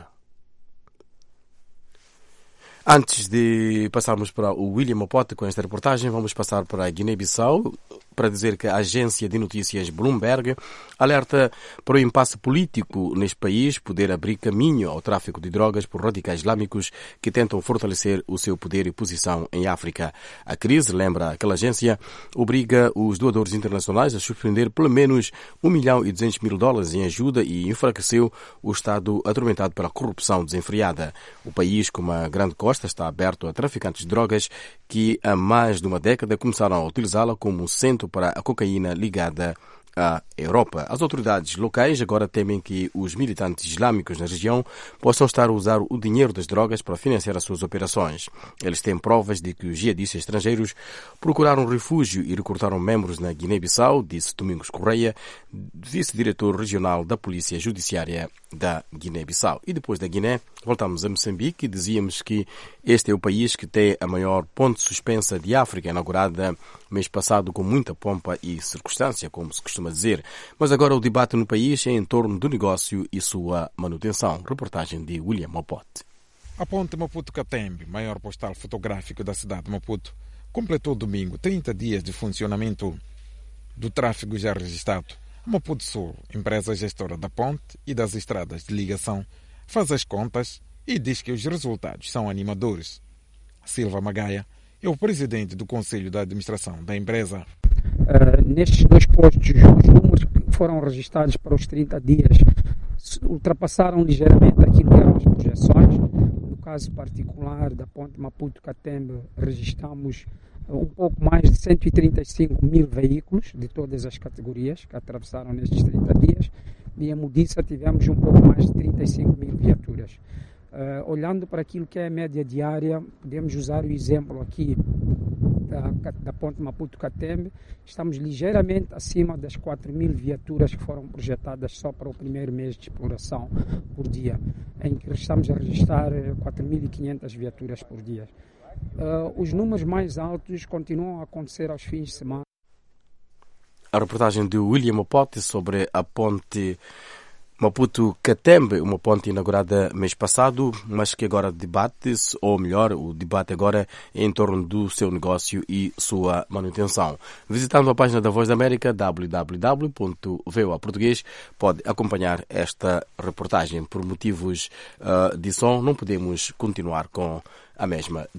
Antes de passarmos para o William Mopote com esta reportagem, vamos passar para a Guiné-Bissau para dizer que a agência de notícias Bloomberg alerta para o impasse político neste país poder abrir caminho ao tráfico de drogas por radicais islâmicos que tentam fortalecer o seu poder e posição em África. A crise, lembra aquela agência, obriga os doadores internacionais a suspender pelo menos $1.200.000 em ajuda e enfraqueceu o Estado atormentado pela corrupção desenfreada. O país, com uma grande costa, está aberto a traficantes de drogas que há mais de uma década começaram a utilizá-la como um centro para a cocaína ligada à Europa. As autoridades locais agora temem que os militantes islâmicos na região possam estar a usar o dinheiro das drogas para financiar as suas operações. Eles têm provas de que os jihadistas estrangeiros procuraram refúgio e recrutaram membros na Guiné-Bissau, disse Domingos Correia, vice-diretor regional da Polícia Judiciária da Guiné-Bissau. E depois da Guiné, Voltamos a Moçambique e dizíamos que este é o país que tem a maior ponte suspensa de África, inaugurada mês passado com muita pompa e circunstância, como se costuma dizer. Mas agora o debate no país é em torno do negócio e sua manutenção. Reportagem de William Mopote. A ponte Maputo-Catembe, maior postal fotográfico da cidade de Maputo, completou domingo 30 dias de funcionamento. Do tráfego já registrado, a Maputo Sul, empresa gestora da ponte e das estradas de ligação, faz as contas e diz que os resultados são animadores. Silva Magaia é o presidente do Conselho de Administração da empresa. Nestes 2 postos, os números que foram registrados para os 30 dias ultrapassaram ligeiramente aquilo que eram as projeções. No caso particular da ponte Maputo-Catembe, registramos um pouco mais de 135 mil veículos de todas as categorias que atravessaram nestes 30 dias. E em Mudiça tivemos um pouco mais de 35 mil viaturas. Olhando para aquilo que é a média diária, podemos usar o exemplo aqui da ponte Maputo-Catembe. Estamos ligeiramente acima das 4 mil viaturas que foram projetadas só para o primeiro mês de exploração por dia, em que estamos a registrar 4.500 viaturas por dia. Os números mais altos continuam a acontecer aos fins de semana. A reportagem de William Mopote sobre a ponte Maputo-Catembe, uma ponte inaugurada mês passado, mas que agora debate-se, ou melhor, o debate agora é em torno do seu negócio e sua manutenção. Visitando a página da Voz da América, www.voaportugues, pode acompanhar esta reportagem. Por motivos de som, não podemos continuar com a mesma.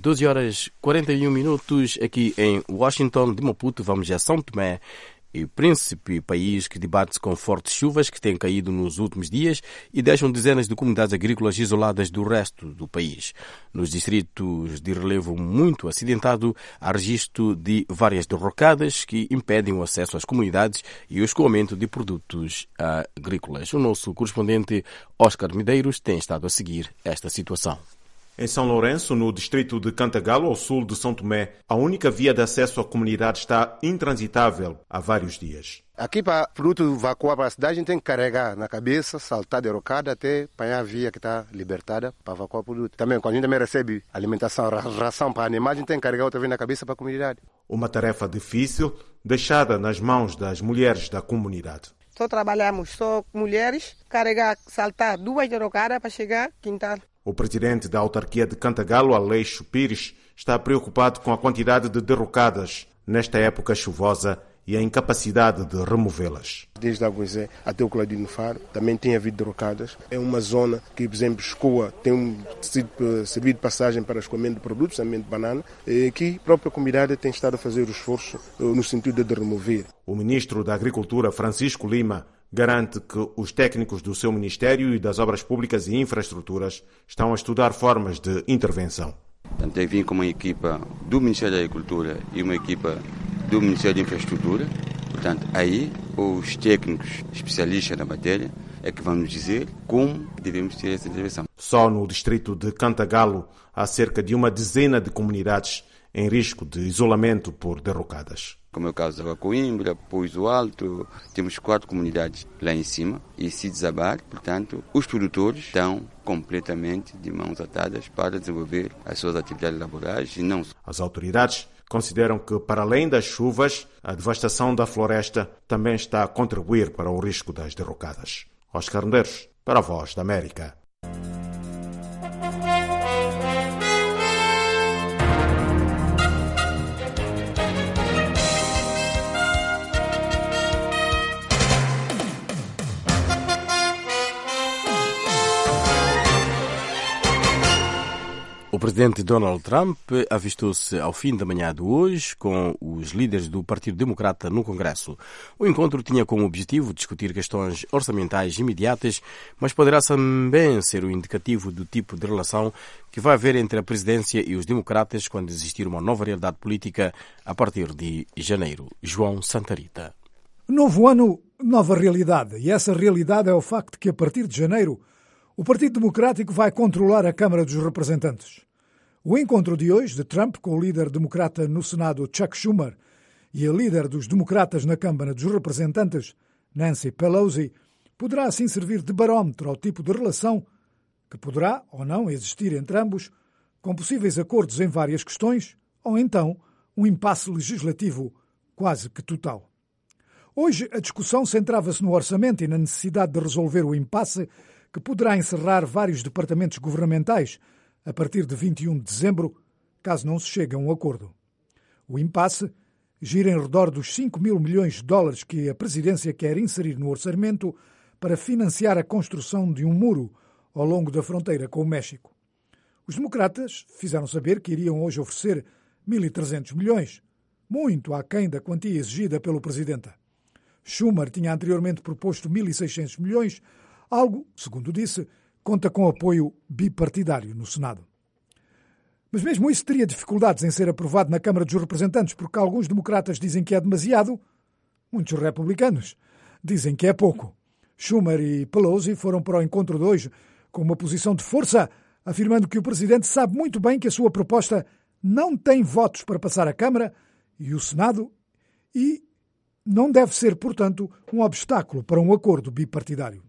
12h41 aqui em Washington, de Maputo, vamos a São Tomé e Príncipe, país que debate-se com fortes chuvas que têm caído nos últimos dias e deixam dezenas de comunidades agrícolas isoladas do resto do país. Nos distritos de relevo muito acidentado, há registro de várias derrocadas que impedem o acesso às comunidades e o escoamento de produtos agrícolas. O nosso correspondente Oscar Medeiros tem estado a seguir esta situação. Em São Lourenço, no distrito de Cantagalo, ao sul de São Tomé, a única via de acesso à comunidade está intransitável há vários dias. Aqui, para produto evacuar para a cidade, a gente tem que carregar na cabeça, saltar de rocada até apanhar a via que está libertada para evacuar o produto. Também, quando a gente também recebe alimentação, ração para animais, a gente tem que carregar outra vez na cabeça para a comunidade. Uma tarefa difícil, deixada nas mãos das mulheres da comunidade. Só trabalhamos, só mulheres, carregar, saltar 2 derrocadas para chegar ao quintal. O presidente da autarquia de Cantagalo, Aleixo Pires, está preocupado com a quantidade de derrocadas nesta época chuvosa e a incapacidade de removê-las. Desde a Goizé até o Cladino Faro também tem havido derrocadas. É uma zona que, por exemplo, escoa, tem servido de passagem para escoamento de produtos, também de banana, que a própria comunidade tem estado a fazer o esforço no sentido de remover. O ministro da Agricultura, Francisco Lima, garante que os técnicos do seu Ministério e das Obras Públicas e Infraestruturas estão a estudar formas de intervenção. Portanto, eu vim com uma equipa do Ministério da Agricultura e uma equipa do Ministério da Infraestrutura. Portanto, aí os técnicos especialistas na matéria é que vão nos dizer como devemos ter essa intervenção. Só no distrito de Cantagalo há cerca de uma dezena de comunidades em risco de isolamento por derrocadas. Como é o caso da Coimbra, Pouso Alto, temos 4 comunidades lá em cima e se desabar, portanto, os produtores estão completamente de mãos atadas para desenvolver as suas atividades laborais e não. As autoridades consideram que, para além das chuvas, a devastação da floresta também está a contribuir para o risco das derrocadas. Oscar Medeiros, para a Voz da América. O presidente Donald Trump avistou-se ao fim da manhã de hoje com os líderes do Partido Democrata no Congresso. O encontro tinha como objetivo discutir questões orçamentais imediatas, mas poderá também ser o indicativo do tipo de relação que vai haver entre a presidência e os democratas quando existir uma nova realidade política a partir de janeiro. João Santarita. Novo ano, nova realidade. E essa realidade é o facto de que a partir de janeiro o Partido Democrático vai controlar a Câmara dos Representantes. O encontro de hoje de Trump com o líder democrata no Senado, Chuck Schumer, e a líder dos democratas na Câmara dos Representantes, Nancy Pelosi, poderá assim servir de barómetro ao tipo de relação que poderá ou não existir entre ambos, com possíveis acordos em várias questões, ou então um impasse legislativo quase que total. Hoje a discussão centrava-se no orçamento e na necessidade de resolver o impasse que poderá encerrar vários departamentos governamentais a partir de 21 de dezembro, caso não se chegue a um acordo. O impasse gira em redor dos 5 mil milhões de dólares que a presidência quer inserir no orçamento para financiar a construção de um muro ao longo da fronteira com o México. Os democratas fizeram saber que iriam hoje oferecer 1.300 milhões, muito aquém da quantia exigida pelo presidente. Schumer tinha anteriormente proposto 1.600 milhões, algo, segundo disse, conta com apoio bipartidário no Senado. Mas mesmo isso teria dificuldades em ser aprovado na Câmara dos Representantes, porque alguns democratas dizem que é demasiado, muitos republicanos dizem que é pouco. Schumer e Pelosi foram para o encontro de hoje com uma posição de força, afirmando que o presidente sabe muito bem que a sua proposta não tem votos para passar a Câmara e o Senado e não deve ser, portanto, um obstáculo para um acordo bipartidário.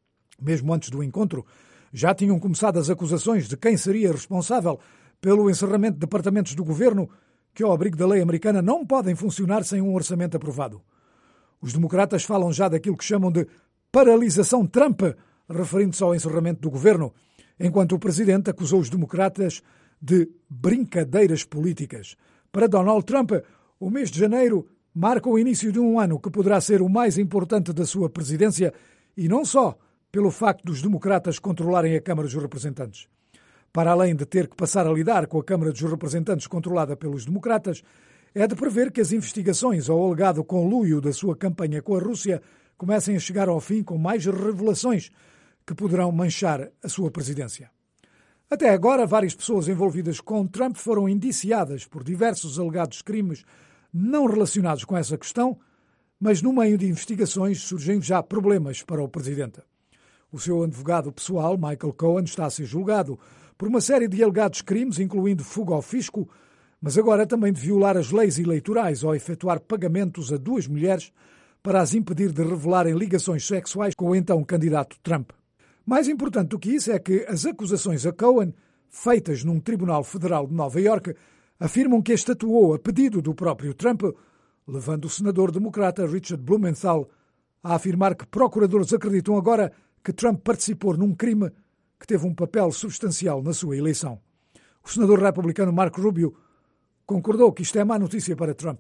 Mesmo antes do encontro, já tinham começado as acusações de quem seria responsável pelo encerramento de departamentos do governo que, ao abrigo da lei americana, não podem funcionar sem um orçamento aprovado. Os democratas falam já daquilo que chamam de paralisação Trump, referindo-se ao encerramento do governo, enquanto o presidente acusou os democratas de brincadeiras políticas. Para Donald Trump, o mês de janeiro marca o início de um ano que poderá ser o mais importante da sua presidência, e não só pelo facto dos democratas controlarem a Câmara dos Representantes. Para além de ter que passar a lidar com a Câmara dos Representantes controlada pelos democratas, é de prever que as investigações ao alegado conluio da sua campanha com a Rússia comecem a chegar ao fim com mais revelações que poderão manchar a sua presidência. Até agora, várias pessoas envolvidas com Trump foram indiciadas por diversos alegados crimes não relacionados com essa questão, mas no meio de investigações surgem já problemas para o presidente. O seu advogado pessoal, Michael Cohen, está a ser julgado por uma série de alegados crimes, incluindo fuga ao fisco, mas agora também de violar as leis eleitorais ao efetuar pagamentos a 2 mulheres para as impedir de revelarem ligações sexuais com o então candidato Trump. Mais importante do que isso é que as acusações a Cohen, feitas num tribunal federal de Nova Iorque, afirmam que este atuou a pedido do próprio Trump, levando o senador democrata Richard Blumenthal a afirmar que procuradores acreditam agora que Trump participou num crime que teve um papel substancial na sua eleição. O senador republicano Marco Rubio concordou que isto é má notícia para Trump.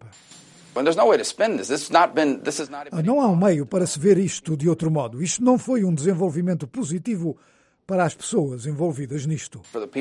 Não há um meio para se ver isto de outro modo. Isto não foi um desenvolvimento positivo para as pessoas envolvidas nisto.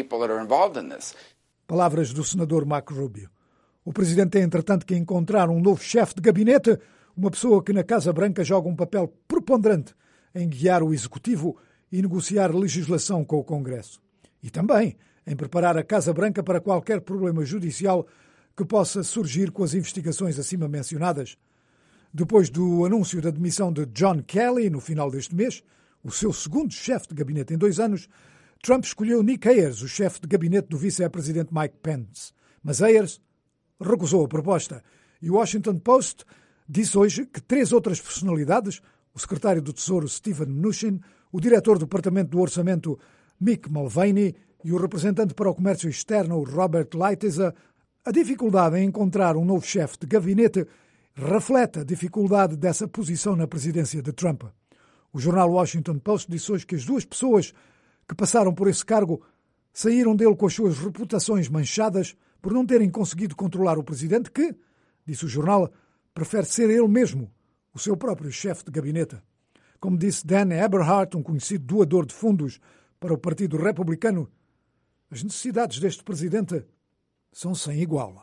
Palavras do senador Marco Rubio. O presidente tem, entretanto, que encontrar um novo chefe de gabinete, uma pessoa que na Casa Branca joga um papel preponderante em guiar o executivo e negociar legislação com o Congresso. E também em preparar a Casa Branca para qualquer problema judicial que possa surgir com as investigações acima mencionadas. Depois do anúncio da demissão de John Kelly no final deste mês, o seu segundo chefe de gabinete em 2 anos, Trump escolheu Nick Ayers, o chefe de gabinete do vice-presidente Mike Pence. Mas Ayers recusou a proposta e o Washington Post disse hoje que 3 outras personalidades, o secretário do Tesouro Steven Mnuchin, o diretor do Departamento do Orçamento Mick Mulvaney e o representante para o comércio externo Robert Lighthizer, a dificuldade em encontrar um novo chefe de gabinete reflete a dificuldade dessa posição na presidência de Trump. O jornal Washington Post disse hoje que as 2 pessoas que passaram por esse cargo saíram dele com as suas reputações manchadas por não terem conseguido controlar o presidente que, disse o jornal, prefere ser ele mesmo o seu próprio chefe de gabinete. Como disse Dan Eberhardt, um conhecido doador de fundos para o Partido Republicano, as necessidades deste presidente são sem igual.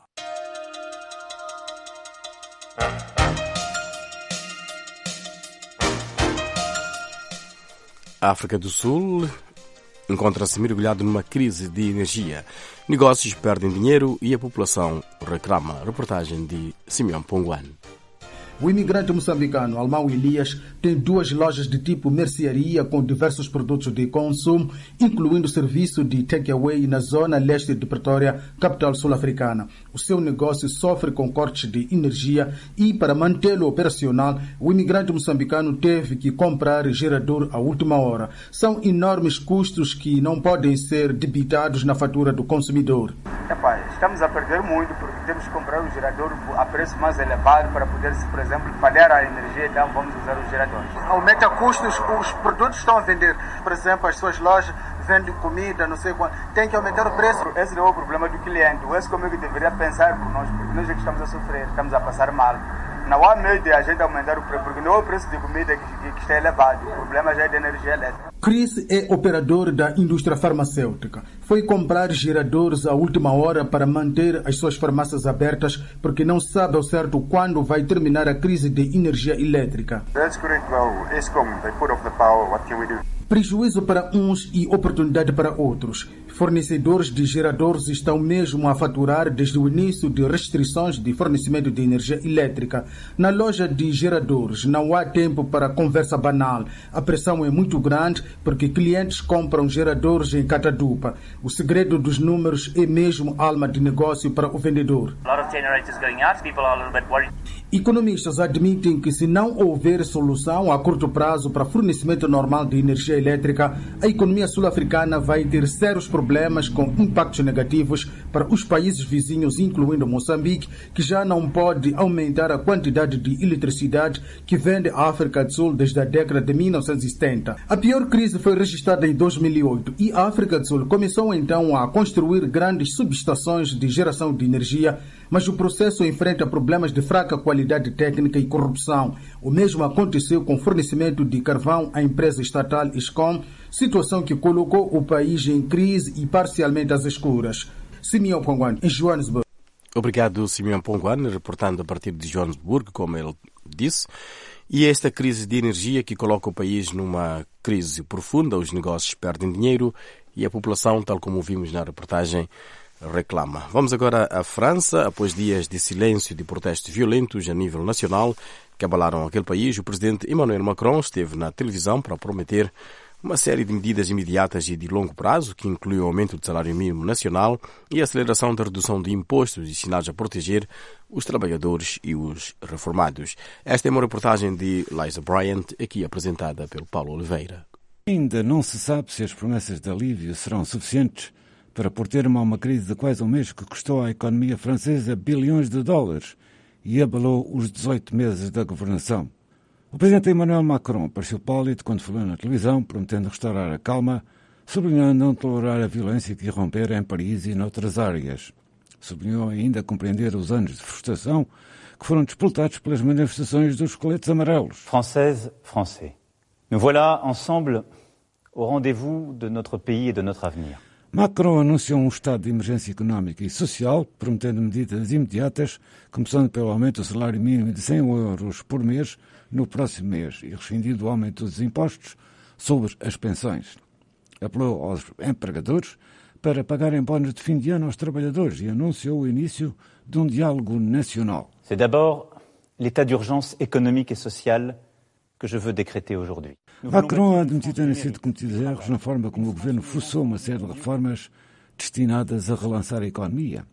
A África do Sul encontra-se mergulhado numa crise de energia. Negócios perdem dinheiro e a população reclama. Reportagem de Simeão Ponguan. O imigrante moçambicano Almão Elias tem 2 lojas de tipo mercearia com diversos produtos de consumo, incluindo serviço de takeaway na zona leste de Pretória, capital sul-africana. O seu negócio sofre com cortes de energia e, para mantê-lo operacional, o imigrante moçambicano teve que comprar gerador à última hora. São enormes custos que não podem ser debitados na fatura do consumidor. Estamos a perder muito porque temos que comprar o gerador a preço mais elevado para poder, por exemplo, falhar a energia, então vamos usar os geradores. Aumenta custos, os produtos estão a vender. Por exemplo, as suas lojas vendem comida, não sei quanto, tem que aumentar o preço. Esse não é o problema do cliente, esse comigo deveria pensar por nós, porque nós é que estamos a sofrer, estamos a passar mal. Não há meio de a gente aumentar o preço, porque não é o preço de comida que está elevado, o problema já é de energia elétrica. Chris é operador da indústria farmacêutica. Foi comprar geradores à última hora para manter as suas farmácias abertas, porque não sabe ao certo quando vai terminar a crise de energia elétrica. That's correct. Well, ESCOM, they put off the power. What can we do? Prejuízo para uns e oportunidade para outros. Fornecedores de geradores estão mesmo a faturar desde o início de restrições de fornecimento de energia elétrica. Na loja de geradores não há tempo para conversa banal. A pressão é muito grande porque clientes compram geradores em catadupa. O segredo dos números é mesmo alma de negócio para o vendedor. Economistas admitem que se não houver solução a curto prazo para fornecimento normal de energia elétrica, a economia sul-africana vai ter sérios problemas com impactos negativos para os países vizinhos, incluindo Moçambique, que já não pode aumentar a quantidade de eletricidade que vende à África do Sul desde a década de 1970. A pior crise foi registrada em 2008 e a África do Sul começou então a construir grandes subestações de geração de energia, mas o processo enfrenta problemas de fraca qualidade técnica e corrupção. O mesmo aconteceu com o fornecimento de carvão à empresa estatal ESCOM, situação que colocou o país em crise e parcialmente às escuras. Simeão Ponguane, em Joanesburgo. Obrigado, Simeão Ponguane, reportando a partir de Joanesburgo, como ele disse. E esta crise de energia que coloca o país numa crise profunda, os negócios perdem dinheiro e a população, tal como vimos na reportagem, reclama. Vamos agora à França. Após dias de silêncio e de protestos violentos a nível nacional que abalaram aquele país, o presidente Emmanuel Macron esteve na televisão para prometer uma série de medidas imediatas e de longo prazo, que inclui o aumento do salário mínimo nacional e a aceleração da redução de impostos destinados a proteger os trabalhadores e os reformados. Esta é uma reportagem de Liza Bryant, aqui apresentada pelo Paulo Oliveira. Ainda não se sabe se as promessas de alívio serão suficientes para pôr termo a uma crise de quase um mês que custou à economia francesa bilhões de dólares e abalou os 18 meses da governação. O presidente Emmanuel Macron pareceu pálido quando falou na televisão, prometendo restaurar a calma, sublinhando não tolerar a violência que irrompera em Paris e noutras áreas. Sublinhou ainda compreender os anos de frustração que foram disputados pelas manifestações dos coletes amarelos. Françaises, Français, nous voilà ensemble au rendez-vous de notre pays et de notre avenir. Macron anunciou um estado de emergência económica e social, prometendo medidas imediatas, começando pelo aumento do salário mínimo de 100 euros por mês no próximo mês e rescindindo o aumento dos impostos sobre as pensões. Apelou aos empregadores para pagarem bónus de fim de ano aos trabalhadores e anunciou o início de um diálogo nacional. C'est d'abord l'état d'urgence économique et social que je veux décréter aujourd'hui. Macron admitiu terem sido cometidos erros na forma como o governo forçou uma série de reformas destinadas a relançar a economia.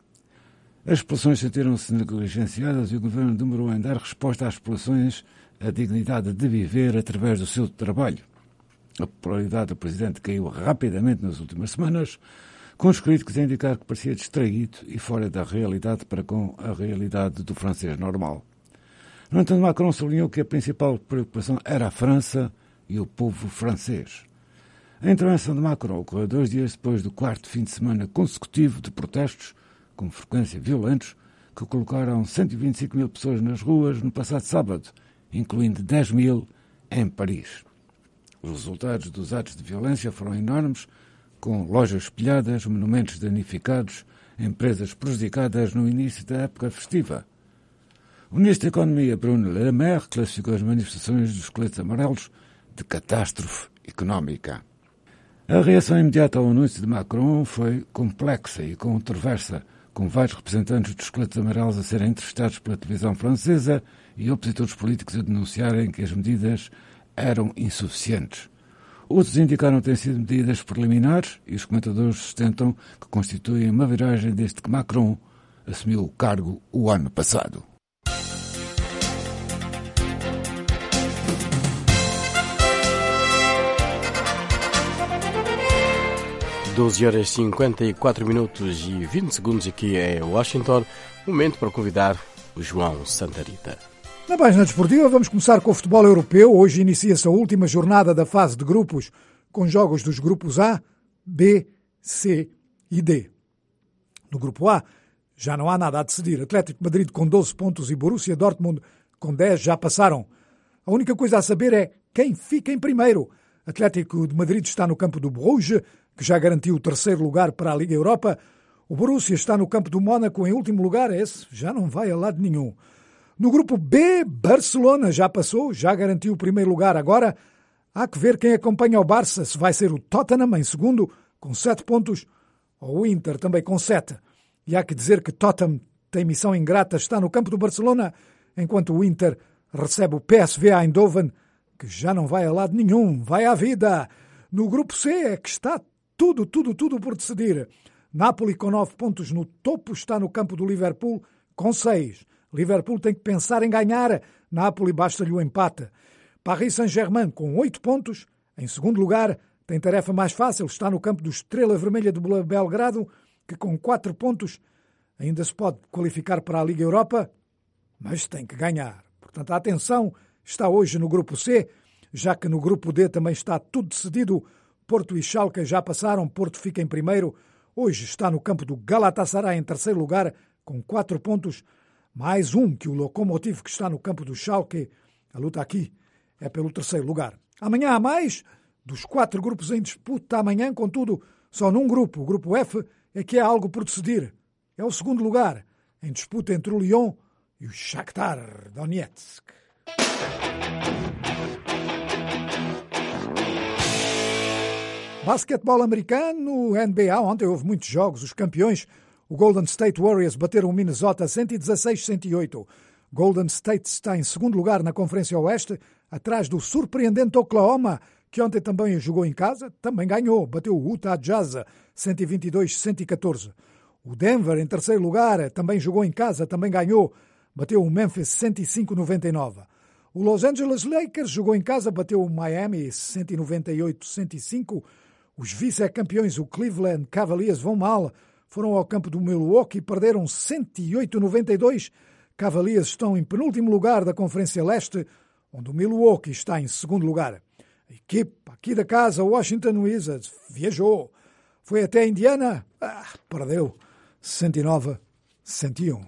As populações sentiram-se negligenciadas e o governo demorou em dar resposta às populações a dignidade de viver através do seu trabalho. A popularidade do presidente caiu rapidamente nas últimas semanas, com os críticos a indicar que parecia distraído e fora da realidade para com a realidade do francês normal. No entanto, Macron sublinhou que a principal preocupação era a França e o povo francês. A intervenção de Macron ocorreu 2 dias depois do 4º fim de semana consecutivo de protestos, com frequência violentos, que colocaram 125 mil pessoas nas ruas no passado sábado, incluindo 10 mil em Paris. Os resultados dos atos de violência foram enormes, com lojas espelhadas, monumentos danificados, empresas prejudicadas no início da época festiva. O ministro da Economia, Bruno Le Maire, classificou as manifestações dos coletes amarelos de catástrofe económica. A reação imediata ao anúncio de Macron foi complexa e controversa, com vários representantes dos coletes amarelos a serem entrevistados pela televisão francesa e opositores políticos a denunciarem que as medidas eram insuficientes. Outros indicaram ter sido medidas preliminares e os comentadores sustentam que constituem uma viragem desde que Macron assumiu o cargo o ano passado. (12h54 e 20 segundos) aqui em Washington. Momento para convidar o João Santarita. Na página desportiva vamos começar com o futebol europeu. Hoje inicia-se a última jornada da fase de grupos, com jogos dos grupos A, B, C e D. No grupo A já não há nada a decidir. Atlético de Madrid com 12 pontos e Borussia Dortmund com 10 já passaram. A única coisa a saber é quem fica em primeiro. Atlético de Madrid está no campo do Bruges, que já garantiu o terceiro lugar para a Liga Europa. O Borussia está no campo do Mónaco em último lugar. Esse já não vai a lado nenhum. No grupo B, Barcelona já passou, já garantiu o primeiro lugar. Agora há que ver quem acompanha o Barça, se vai ser o Tottenham em segundo, com 7 pontos, ou o Inter também com 7. E há que dizer que Tottenham tem missão ingrata, está no campo do Barcelona, enquanto o Inter recebe o PSV Eindhoven, que já não vai a lado nenhum, vai à vida. No grupo C é que está tudo por decidir. Napoli com 9 pontos no topo, está no campo do Liverpool com 6. Liverpool tem que pensar em ganhar. Napoli basta-lhe o empate. Paris Saint-Germain com 8 pontos. Em segundo lugar, tem tarefa mais fácil. Está no campo do Estrela Vermelha do Belgrado, que com 4 pontos ainda se pode qualificar para a Liga Europa, mas tem que ganhar. Portanto, a atenção está hoje no grupo C, já que no grupo D também está tudo decidido. Porto e Schalke já passaram. Porto fica em primeiro. Hoje está no campo do Galatasaray em terceiro lugar, com 4 pontos. Mais um que o Lokomotiv, que está no campo do Schalke. A luta aqui é pelo terceiro lugar. Amanhã há mais. Dos 4 grupos em disputa amanhã, contudo, só num grupo, o grupo F, é que há algo por decidir. É o segundo lugar, em disputa entre o Lyon e o Shakhtar Donetsk. Basquetebol americano, NBA. Ontem houve muitos jogos. Os campeões, o Golden State Warriors, bateram o Minnesota 116-108. Golden State está em segundo lugar na Conferência Oeste, atrás do surpreendente Oklahoma, que ontem também jogou em casa, também ganhou. Bateu o Utah Jazz 122-114. O Denver, em terceiro lugar, também jogou em casa, também ganhou. Bateu o Memphis 105-99. O Los Angeles Lakers jogou em casa, bateu o Miami 198-105. Os vice-campeões, o Cleveland Cavaliers, vão mal. Foram ao campo do Milwaukee e perderam 108-92. Cavaliers estão em penúltimo lugar da Conferência Leste, onde o Milwaukee está em segundo lugar. A equipa aqui da casa, o Washington Wizards, viajou. Foi até Indiana, perdeu 109-101.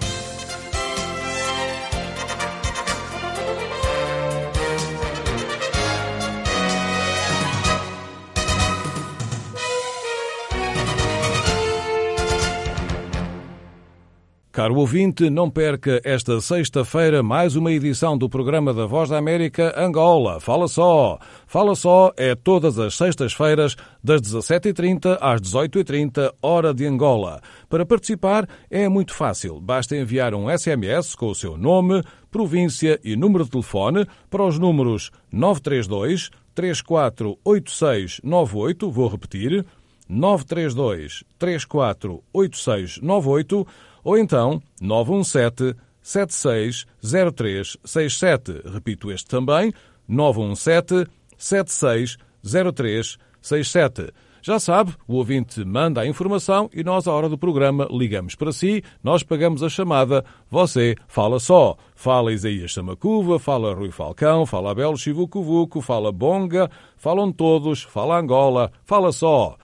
Caro ouvinte, não perca esta sexta-feira mais uma edição do programa da Voz da América Angola. Fala Só! Fala Só é todas as sextas-feiras, das 17h30 às 18h30, hora de Angola. Para participar é muito fácil. Basta enviar um SMS com o seu nome, província e número de telefone para os números 932 348698, vou repetir, 932 348698, ou então 917-760367. Repito este também, 917-760367. Já sabe, o ouvinte manda a informação e nós, à hora do programa, ligamos para si, nós pagamos a chamada, você fala só. Fala Isaías Samacuva, fala Rui Falcão, fala Abel Chivucuvuco, fala Bonga, falam todos, fala Angola, fala só.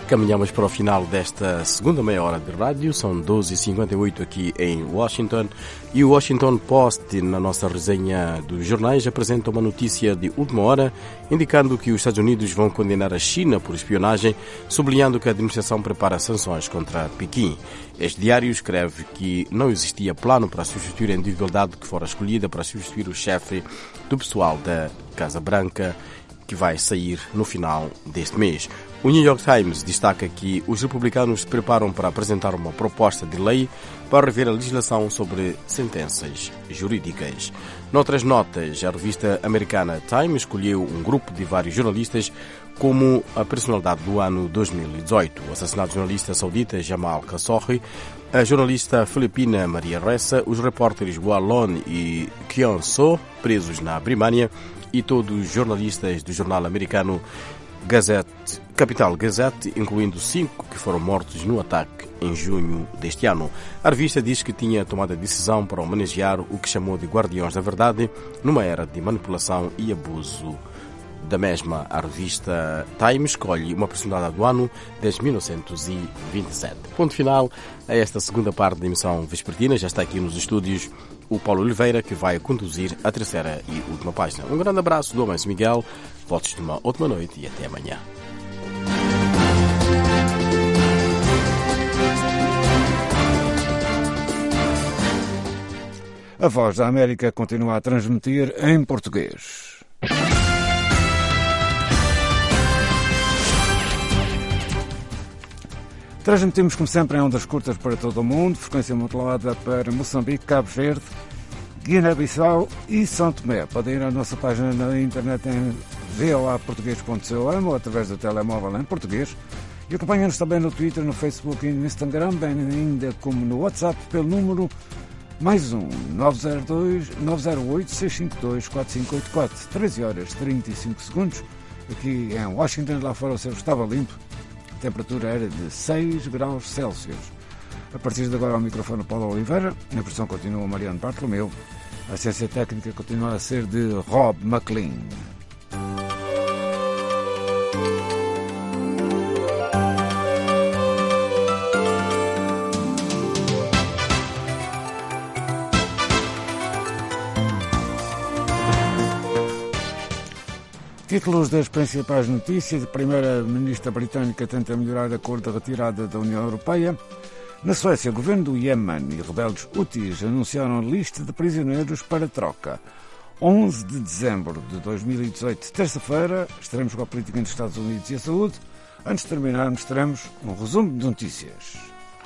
Caminhamos para o final desta segunda meia hora de rádio, são 12h58 aqui em Washington, e o Washington Post, na nossa resenha dos jornais, apresenta uma notícia de última hora indicando que os Estados Unidos vão condenar a China por espionagem, sublinhando que a administração prepara sanções contra Pequim. Este diário escreve que não existia plano para substituir a individualidade que fora escolhida para substituir o chefe do pessoal da Casa Branca, que vai sair no final deste mês. O New York Times destaca que os republicanos se preparam para apresentar uma proposta de lei para rever a legislação sobre sentenças jurídicas. Noutras notas, a revista americana Time escolheu um grupo de vários jornalistas como a personalidade do ano 2018. O assassinado jornalista saudita Jamal Khashoggi, a jornalista filipina Maria Ressa, os repórteres Wallon e Kyung So, presos na Birmânia, e todos os jornalistas do jornal americano Capital Gazette, incluindo 5 que foram mortos no ataque em junho deste ano. A revista diz que tinha tomado a decisão para homenagear o que chamou de guardiões da verdade numa era de manipulação e abuso da mesma. A revista Time escolhe uma personalidade do ano desde 1927. Ponto final a esta segunda parte da emissão vespertina. Já está aqui nos estúdios o Paulo Oliveira, que vai conduzir a terceira e última página. Um grande abraço do Amancio Miguel, votos de uma ótima noite e até amanhã. A Voz da América continua a transmitir em português. Transmitimos, como sempre, em ondas curtas para todo o mundo, frequência modulada para Moçambique, Cabo Verde, Guiné-Bissau e São Tomé. Podem ir à nossa página na internet em voaportugues.com ou através do telemóvel em português. E acompanhem-nos também no Twitter, no Facebook e no Instagram, bem ainda como no WhatsApp, pelo número +1 908 652 4584. 13 horas 35 segundos. Aqui em Washington, lá fora o céu estava limpo. A temperatura era de 6 graus Celsius. A partir de agora, ao microfone Paulo Oliveira. Na produção continua Mariano Bartolomeu. A assistência técnica continua a ser de Rob McLean. Títulos das principais notícias. A primeira-ministra britânica tenta melhorar a acordo de retirada da União Europeia. Na Suécia, o governo do Iémen e rebeldes Houthis anunciaram lista de prisioneiros para troca. 11 de dezembro de 2018, terça-feira, estaremos com a política entre os Estados Unidos e a saúde. Antes de terminarmos, teremos um resumo de notícias.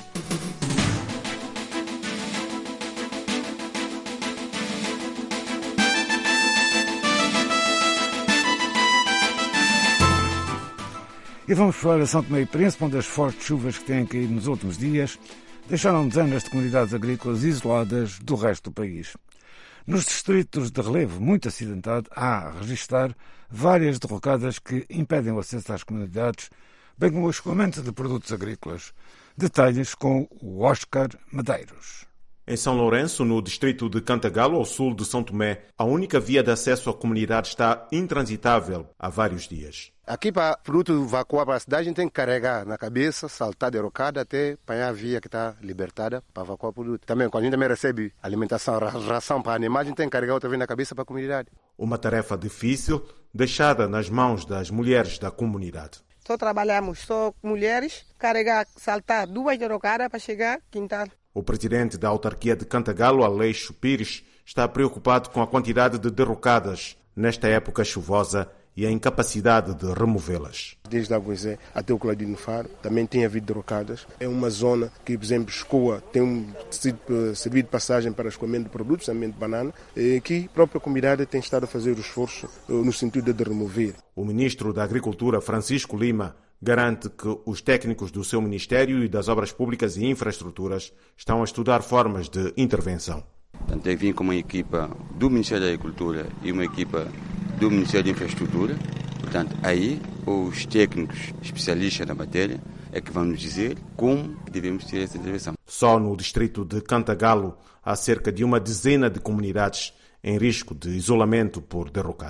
E vamos para São Tomé e Príncipe, onde as fortes chuvas que têm caído nos últimos dias deixaram dezenas de comunidades agrícolas isoladas do resto do país. Nos distritos de relevo muito acidentado, há a registrar várias derrocadas que impedem o acesso às comunidades, bem como o escoamento de produtos agrícolas. Detalhes com o Oscar Medeiros. Em São Lourenço, no distrito de Cantagalo, ao sul de São Tomé, a única via de acesso à comunidade está intransitável há vários dias. Aqui, para produto evacuar para a cidade, a gente tem que carregar na cabeça, saltar de rocada até apanhar a via que está libertada para evacuar o produto. Também, quando a gente também recebe alimentação, ração para animais, a gente tem que carregar outra vez na cabeça para a comunidade. Uma tarefa difícil, deixada nas mãos das mulheres da comunidade. Só trabalhamos, só mulheres, carregar, saltar 2 rocadas para chegar ao quintal. O presidente da autarquia de Cantagalo, Aleixo Pires, está preocupado com a quantidade de derrocadas nesta época chuvosa e a incapacidade de removê-las. Desde Aguizé até o Cladino Faro também tem havido derrocadas. É uma zona que, por exemplo, escoa, tem servido de passagem para escoamento de produtos, também de banana, que a própria comunidade tem estado a fazer o esforço no sentido de remover. O ministro da Agricultura, Francisco Lima, garante que os técnicos do seu Ministério e das Obras Públicas e Infraestruturas estão a estudar formas de intervenção. Portanto, eu vim com uma equipa do Ministério da Agricultura e uma equipa do Ministério da Infraestrutura. Portanto, aí os técnicos especialistas na matéria é que vão nos dizer como devemos ter essa intervenção. Só no distrito de Cantagalo há cerca de uma dezena de comunidades em risco de isolamento por derrocadas.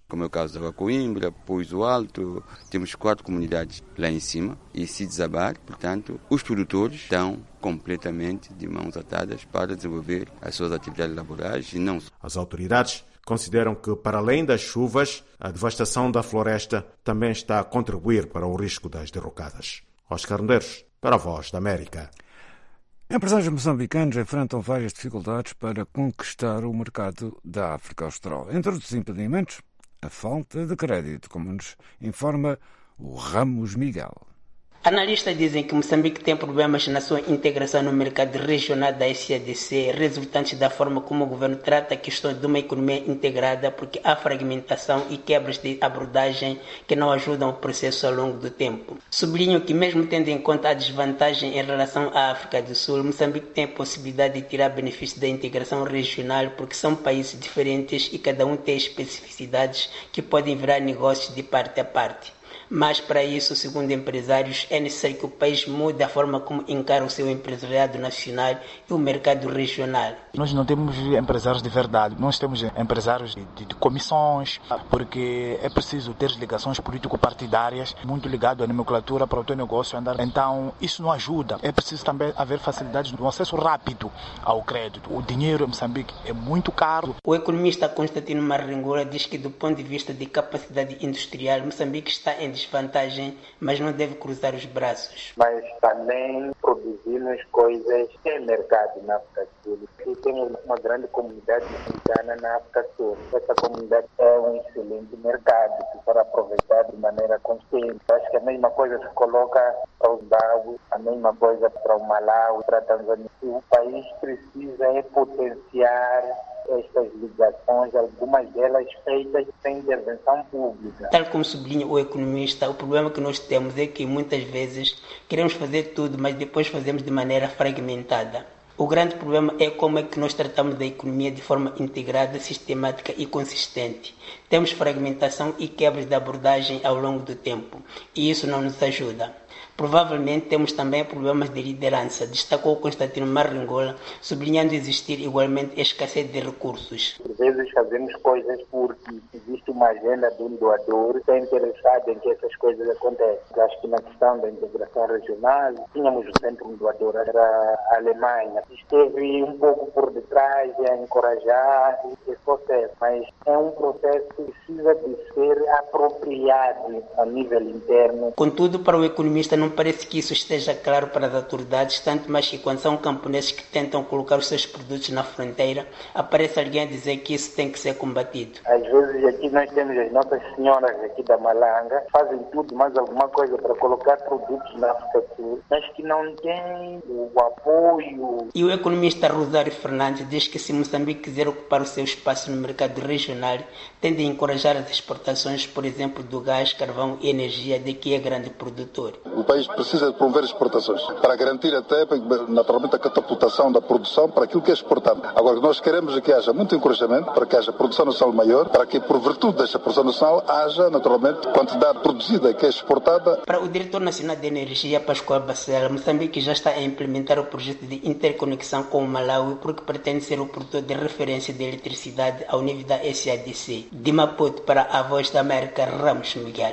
como é o caso da Coimbra, Pouso Alto, temos 4 comunidades lá em cima e se desabar, portanto, os produtores estão completamente de mãos atadas para desenvolver as suas atividades laborais e não. As autoridades consideram que, para além das chuvas, a devastação da floresta também está a contribuir para o risco das derrocadas. Oscar Medeiros, para a Voz da América. Empresários moçambicanos enfrentam várias dificuldades para conquistar o mercado da África Austral. Entre os impedimentos, a falta de crédito, como nos informa o Ramos Miguel. Analistas dizem que Moçambique tem problemas na sua integração no mercado regional da SADC, resultantes da forma como o governo trata a questão de uma economia integrada, porque há fragmentação e quebras de abordagem que não ajudam o processo ao longo do tempo. Sublinham que, mesmo tendo em conta a desvantagem em relação à África do Sul, Moçambique tem a possibilidade de tirar benefício da integração regional, porque são países diferentes e cada um tem especificidades que podem virar negócios de parte a parte. Mas, para isso, segundo empresários, é necessário que o país mude a forma como encara o seu empresariado nacional e o mercado regional. Nós não temos empresários de verdade, nós temos empresários de comissões, porque é preciso ter ligações político-partidárias, muito ligado à nomenclatura para o teu negócio andar. Então, isso não ajuda. É preciso também haver facilidades no acesso rápido ao crédito. O dinheiro em Moçambique é muito caro. O economista Constantino Marringula diz que, do ponto de vista de capacidade industrial, Moçambique está em desvantagem, mas não deve cruzar os braços. Mas também produzimos coisas sem mercado na África do Sul. E temos uma grande comunidade africana na África do Sul. Essa comunidade é um excelente mercado que para aproveitar de maneira consciente. Acho que a mesma coisa se coloca para o Zimbábue, a mesma coisa para o Malawi, para a Tanzânia. O país precisa potenciar estas ligações, algumas delas feitas sem intervenção pública. Tal como sublinha o economista, o problema que nós temos é que muitas vezes queremos fazer tudo, mas depois fazemos de maneira fragmentada. O grande problema é como é que nós tratamos da economia de forma integrada, sistemática e consistente. Temos fragmentação e quebras de abordagem ao longo do tempo, e isso não nos ajuda. Provavelmente temos também problemas de liderança, destacou Constantino Marringula, sublinhando existir igualmente escassez de recursos. Por vezes fazemos coisas porque existe uma agenda de um doador que é interessado em que essas coisas aconteçam. Acho que na questão da integração regional, tínhamos o centro doador, era a Alemanha. Esteve um pouco por detrás a encorajar esse processo, mas é um processo que precisa de ser apropriado a nível interno. Contudo, para o economista não parece que isso esteja claro para as autoridades, tanto mais que quando são camponeses que tentam colocar os seus produtos na fronteira, aparece alguém a dizer que isso tem que ser combatido. Às vezes aqui nós temos as nossas senhoras aqui da Malanga, fazem tudo, mais alguma coisa para colocar produtos na África do Sul, mas que não têm o apoio. E o economista Rosário Fernandes diz que se Moçambique quiser ocupar o seu espaço no mercado regional, tem de encorajar as exportações, por exemplo, do gás, carvão e energia, de que é grande produtor. O país precisa de promover exportações para garantir até, naturalmente, a catapultação da produção para aquilo que é exportado. Agora, nós queremos que haja muito encorajamento para que haja produção nacional maior, para que, por virtude desta produção nacional, haja, naturalmente, quantidade produzida que é exportada. Para o diretor nacional de energia, Pascoal Bacela, Moçambique já está a implementar o projeto de interconexão com o Malawi, porque pretende ser o produtor de referência de eletricidade ao nível da SADC. De Maputo, para a Voz da América, Ramos Miguel.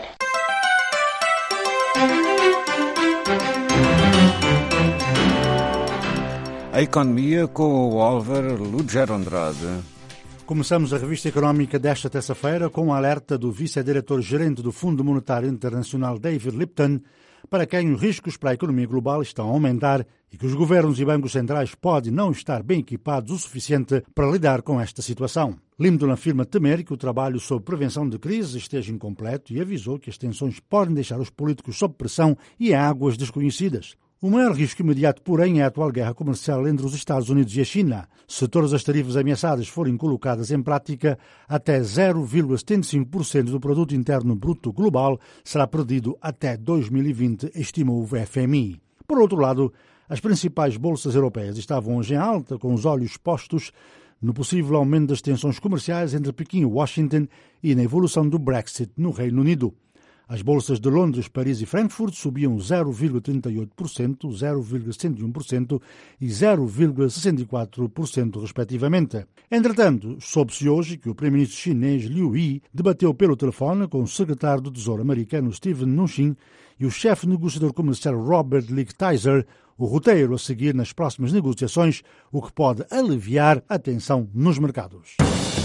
A economia com o Álvaro Lugero Andrade. Começamos a revista económica desta terça-feira com um alerta do vice-diretor-gerente do Fundo Monetário Internacional, David Lipton, para quem os riscos para a economia global estão a aumentar e que os governos e bancos centrais podem não estar bem equipados o suficiente para lidar com esta situação. Lipton afirma temer que o trabalho sobre prevenção de crises esteja incompleto e avisou que as tensões podem deixar os políticos sob pressão e em águas desconhecidas. O maior risco imediato, porém, é a atual guerra comercial entre os Estados Unidos e a China. Se todas as tarifas ameaçadas forem colocadas em prática, até 0,75% do produto interno bruto global será perdido até 2020, estimou o FMI. Por outro lado, as principais bolsas europeias estavam hoje em alta, com os olhos postos no possível aumento das tensões comerciais entre Pequim e Washington e na evolução do Brexit no Reino Unido. As bolsas de Londres, Paris e Frankfurt subiam 0,38%, 0,101% e 0,64%, respectivamente. Entretanto, soube-se hoje que o primeiro-ministro chinês Liu He debateu pelo telefone com o secretário do Tesouro americano Steven Mnuchin e o chefe negociador comercial Robert Lighthizer o roteiro a seguir nas próximas negociações, o que pode aliviar a tensão nos mercados.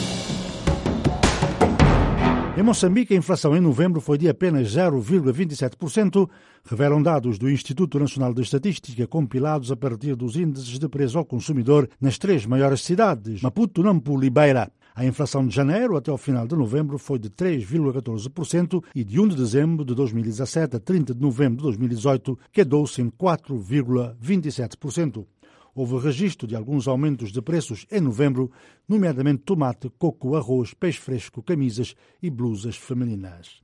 Em Moçambique, a inflação em novembro foi de apenas 0,27%, revelam dados do Instituto Nacional de Estatística compilados a partir dos índices de preço ao consumidor nas 3 maiores cidades, Maputo, Nampula e Beira. A inflação de janeiro até ao final de novembro foi de 3,14% e de 1 de dezembro de 2017 a 30 de novembro de 2018 quedou-se em 4,27%. Houve registro de alguns aumentos de preços em novembro, nomeadamente tomate, coco, arroz, peixe fresco, camisas e blusas femininas.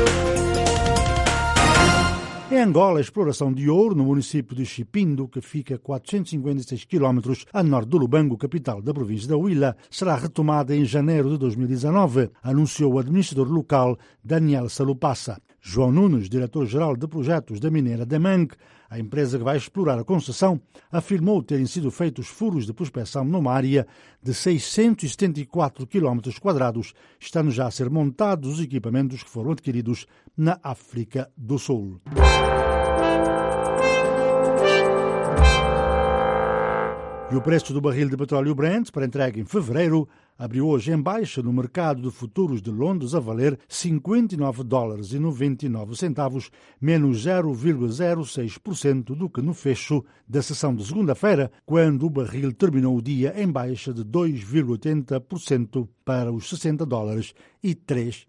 Em Angola, a exploração de ouro no município de Chipindo, que fica a 456 km a norte do Lubango, capital da província da Huila, será retomada em janeiro de 2019, anunciou o administrador local Daniel Salupassa. João Nunes, diretor-geral de projetos da mineira Demangue, a empresa que vai explorar a concessão, afirmou terem sido feitos furos de prospecção numa área de 674 km², estando já a ser montados os equipamentos que foram adquiridos na África do Sul. E o preço do barril de petróleo Brent, para entrega em fevereiro, abriu hoje em baixa no mercado de futuros de Londres a valer $59,99, menos 0,06% do que no fecho da sessão de segunda-feira, quando o barril terminou o dia em baixa de 2,80% para os $60,03.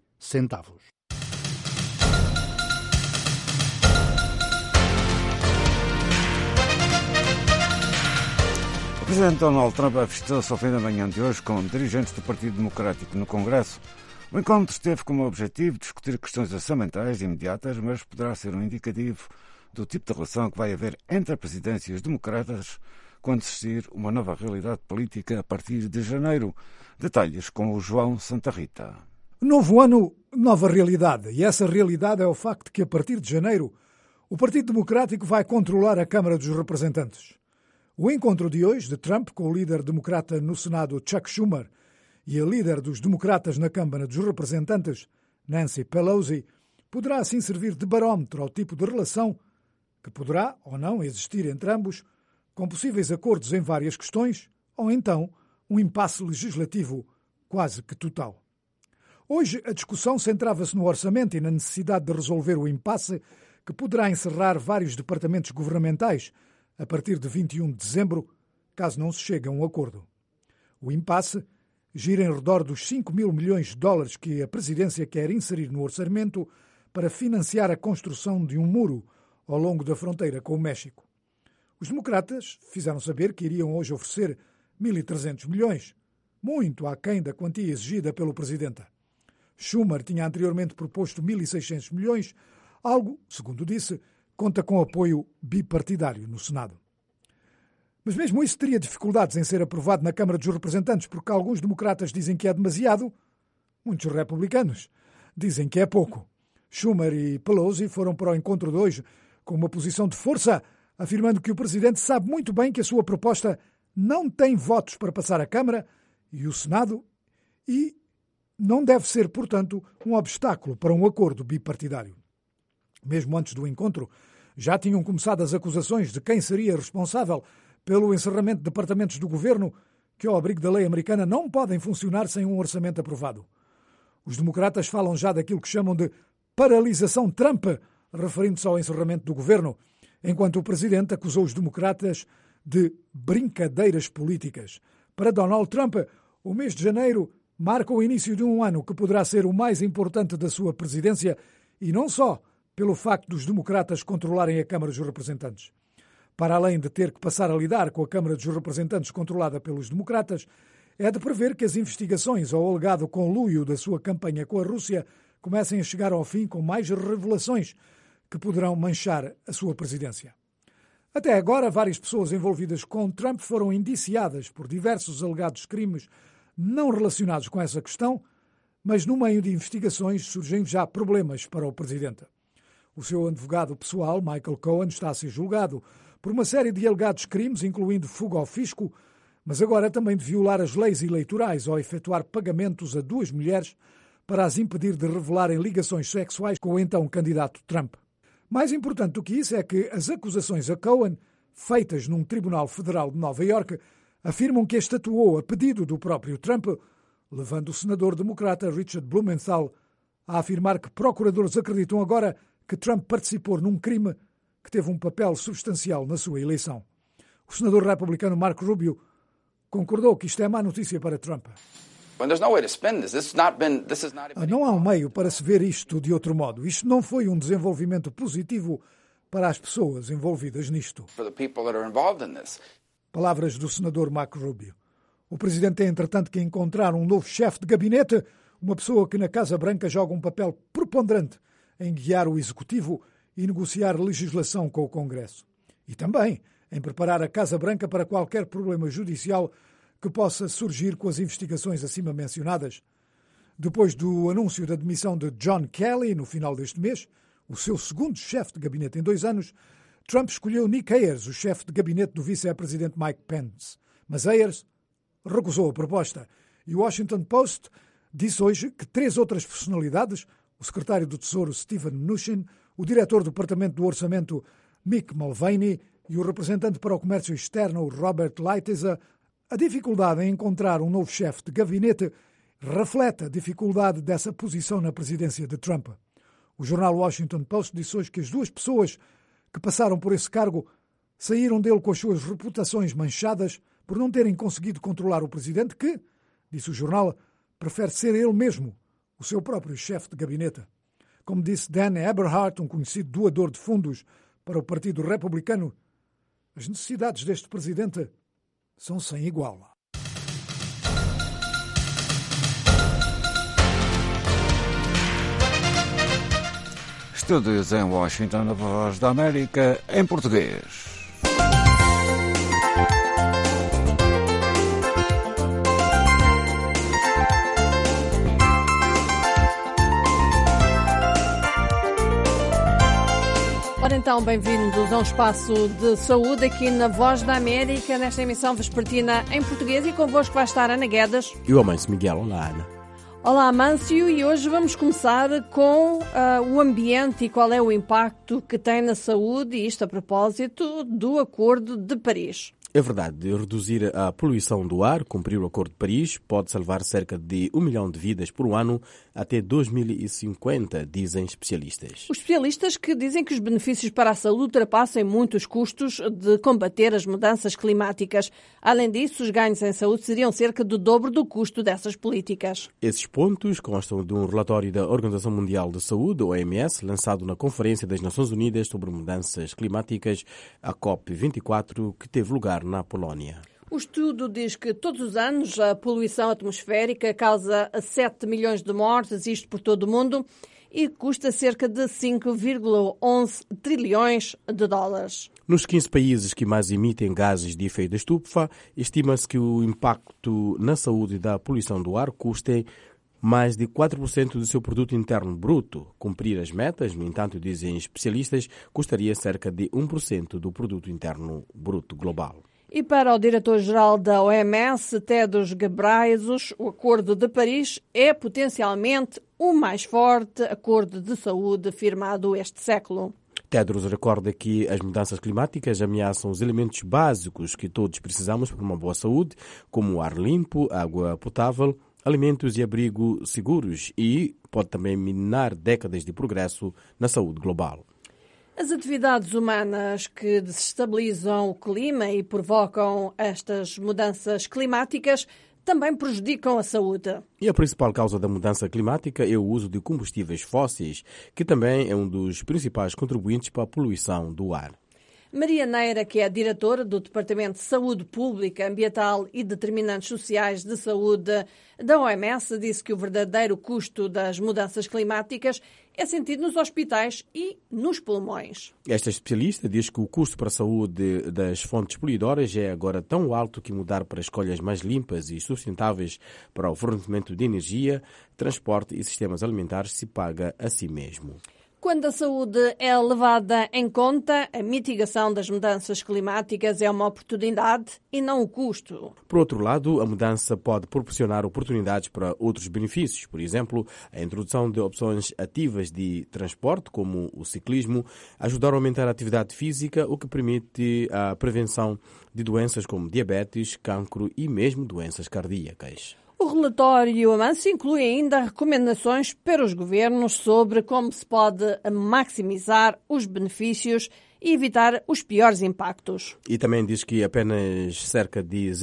O presidente Donald Trump avistou-se ao fim da manhã de hoje com dirigentes do Partido Democrático no Congresso. O encontro teve como objetivo discutir questões orçamentais imediatas, mas poderá ser um indicativo do tipo de relação que vai haver entre as presidências democratas quando existir uma nova realidade política a partir de janeiro. Detalhes com o João Santa Rita. Novo ano, nova realidade. E essa realidade é o facto de que a partir de janeiro o Partido Democrático vai controlar a Câmara dos Representantes. O encontro de hoje de Trump com o líder democrata no Senado, Chuck Schumer, e a líder dos democratas na Câmara dos Representantes, Nancy Pelosi, poderá assim servir de barómetro ao tipo de relação que poderá ou não existir entre ambos, com possíveis acordos em várias questões, ou então um impasse legislativo quase que total. Hoje a discussão centrava-se no orçamento e na necessidade de resolver o impasse que poderá encerrar vários departamentos governamentais a partir de 21 de dezembro, caso não se chegue a um acordo. O impasse gira em redor dos $5 mil milhões que a presidência quer inserir no orçamento para financiar a construção de um muro ao longo da fronteira com o México. Os democratas fizeram saber que iriam hoje oferecer 1.300 milhões, muito aquém da quantia exigida pelo presidente. Schumer tinha anteriormente proposto 1.600 milhões, algo, segundo disse, conta com apoio bipartidário no Senado. Mas mesmo isso teria dificuldades em ser aprovado na Câmara dos Representantes, porque alguns democratas dizem que é demasiado, muitos republicanos dizem que é pouco. Schumer e Pelosi foram para o encontro de hoje com uma posição de força, afirmando que o presidente sabe muito bem que a sua proposta não tem votos para passar a Câmara e o Senado e não deve ser, portanto, um obstáculo para um acordo bipartidário. Mesmo antes do encontro, já tinham começado as acusações de quem seria responsável pelo encerramento de departamentos do governo que, ao abrigo da lei americana, não podem funcionar sem um orçamento aprovado. Os democratas falam já daquilo que chamam de paralisação Trump, referindo-se ao encerramento do governo, enquanto o presidente acusou os democratas de brincadeiras políticas. Para Donald Trump, o mês de janeiro marca o início de um ano que poderá ser o mais importante da sua presidência e não só pelo facto dos democratas controlarem a Câmara dos Representantes. Para além de ter que passar a lidar com a Câmara dos Representantes controlada pelos democratas, é de prever que as investigações ao alegado conluio da sua campanha com a Rússia comecem a chegar ao fim com mais revelações que poderão manchar a sua presidência. Até agora, várias pessoas envolvidas com Trump foram indiciadas por diversos alegados crimes não relacionados com essa questão, Mas no meio de investigações surgem já problemas para o presidente. O seu advogado pessoal, Michael Cohen, está a ser julgado por uma série de alegados crimes, incluindo fuga ao fisco, mas agora também de violar as leis eleitorais ao efetuar pagamentos a 2 mulheres para as impedir de revelarem ligações sexuais com o então candidato Trump. Mais importante do que isso é que as acusações a Cohen, feitas num tribunal federal de Nova Iorque, afirmam que este atuou a pedido do próprio Trump, levando o senador democrata Richard Blumenthal a afirmar que procuradores acreditam agora que Trump participou num crime que teve um papel substancial na sua eleição. O senador republicano Marco Rubio concordou que isto é má notícia para Trump. Não há um meio para se ver isto de outro modo. Isto não foi um desenvolvimento positivo para as pessoas envolvidas nisto. Palavras do senador Marco Rubio. O presidente tem, entretanto, que encontrar um novo chefe de gabinete, uma pessoa que na Casa Branca joga um papel preponderante em guiar o executivo e negociar legislação com o Congresso. E também em preparar a Casa Branca para qualquer problema judicial que possa surgir com as investigações acima mencionadas. Depois do anúncio da demissão de John Kelly no final deste mês, o seu segundo chefe de gabinete em 2 anos, Trump escolheu Nick Ayers, o chefe de gabinete do vice-presidente Mike Pence. Mas Ayers recusou a proposta. E o Washington Post disse hoje que 3 outras personalidades, o secretário do Tesouro Steven Mnuchin, o diretor do Departamento do Orçamento Mick Mulvaney e o representante para o Comércio Externo Robert Lighthizer, a dificuldade em encontrar um novo chefe de gabinete reflete a dificuldade dessa posição na presidência de Trump. O jornal Washington Post disse hoje que as 2 pessoas que passaram por esse cargo saíram dele com as suas reputações manchadas por não terem conseguido controlar o presidente que, disse o jornal, prefere ser ele mesmo o seu próprio chefe de gabinete. Como disse Dan Eberhardt, um conhecido doador de fundos para o Partido Republicano, as necessidades deste presidente são sem igual. Estúdios em Washington, a Voz da América, em português. Ora então, bem-vindos a um espaço de saúde aqui na Voz da América, nesta emissão vespertina em português, e convosco vai estar Ana Guedes. E o Amâncio Miguel. Olá, Ana. Olá, Amâncio, e hoje vamos começar com o ambiente e qual é o impacto que tem na saúde, e isto a propósito do Acordo de Paris. É verdade, reduzir a poluição do ar, cumprir o Acordo de Paris, pode salvar cerca de 1 milhão de vidas por ano até 2050, dizem especialistas. Os especialistas que dizem que os benefícios para a saúde ultrapassam muito os custos de combater as mudanças climáticas. Além disso, os ganhos em saúde seriam cerca do dobro do custo dessas políticas. Esses pontos constam de um relatório da Organização Mundial de Saúde, OMS, lançado na Conferência das Nações Unidas sobre Mudanças Climáticas, a COP24, que teve lugar na Polónia. O estudo diz que todos os anos a poluição atmosférica causa 7 milhões de mortes, isto por todo o mundo, e custa cerca de 5,11 trilhões de dólares. Nos 15 países que mais emitem gases de efeito estufa, estima-se que o impacto na saúde da poluição do ar custe mais de 4% do seu produto interno bruto. Cumprir as metas, no entanto, dizem especialistas, custaria cerca de 1% do produto interno bruto global. E para o diretor-geral da OMS, Tedros Ghebreyesus, o Acordo de Paris é potencialmente o mais forte acordo de saúde firmado este século. Tedros recorda que as mudanças climáticas ameaçam os elementos básicos que todos precisamos para uma boa saúde, como ar limpo, água potável, alimentos e abrigo seguros, e pode também minar décadas de progresso na saúde global. As atividades humanas que desestabilizam o clima e provocam estas mudanças climáticas também prejudicam a saúde. E a principal causa da mudança climática é o uso de combustíveis fósseis, que também é um dos principais contribuintes para a poluição do ar. Maria Neira, que é a diretora do Departamento de Saúde Pública, Ambiental e Determinantes Sociais de Saúde da OMS, disse que o verdadeiro custo das mudanças climáticas é sentido nos hospitais e nos pulmões. Esta especialista diz que o custo para a saúde das fontes poluidoras é agora tão alto que mudar para escolhas mais limpas e sustentáveis para o fornecimento de energia, transporte e sistemas alimentares se paga a si mesmo. Quando a saúde é levada em conta, a mitigação das mudanças climáticas é uma oportunidade e não o custo. Por outro lado, a mudança pode proporcionar oportunidades para outros benefícios. Por exemplo, a introdução de opções ativas de transporte, como o ciclismo, ajudar a aumentar a atividade física, o que permite a prevenção de doenças como diabetes, cancro e mesmo doenças cardíacas. O relatório Amâncio inclui ainda recomendações para os governos sobre como se pode maximizar os benefícios e evitar os piores impactos. E também diz que apenas cerca de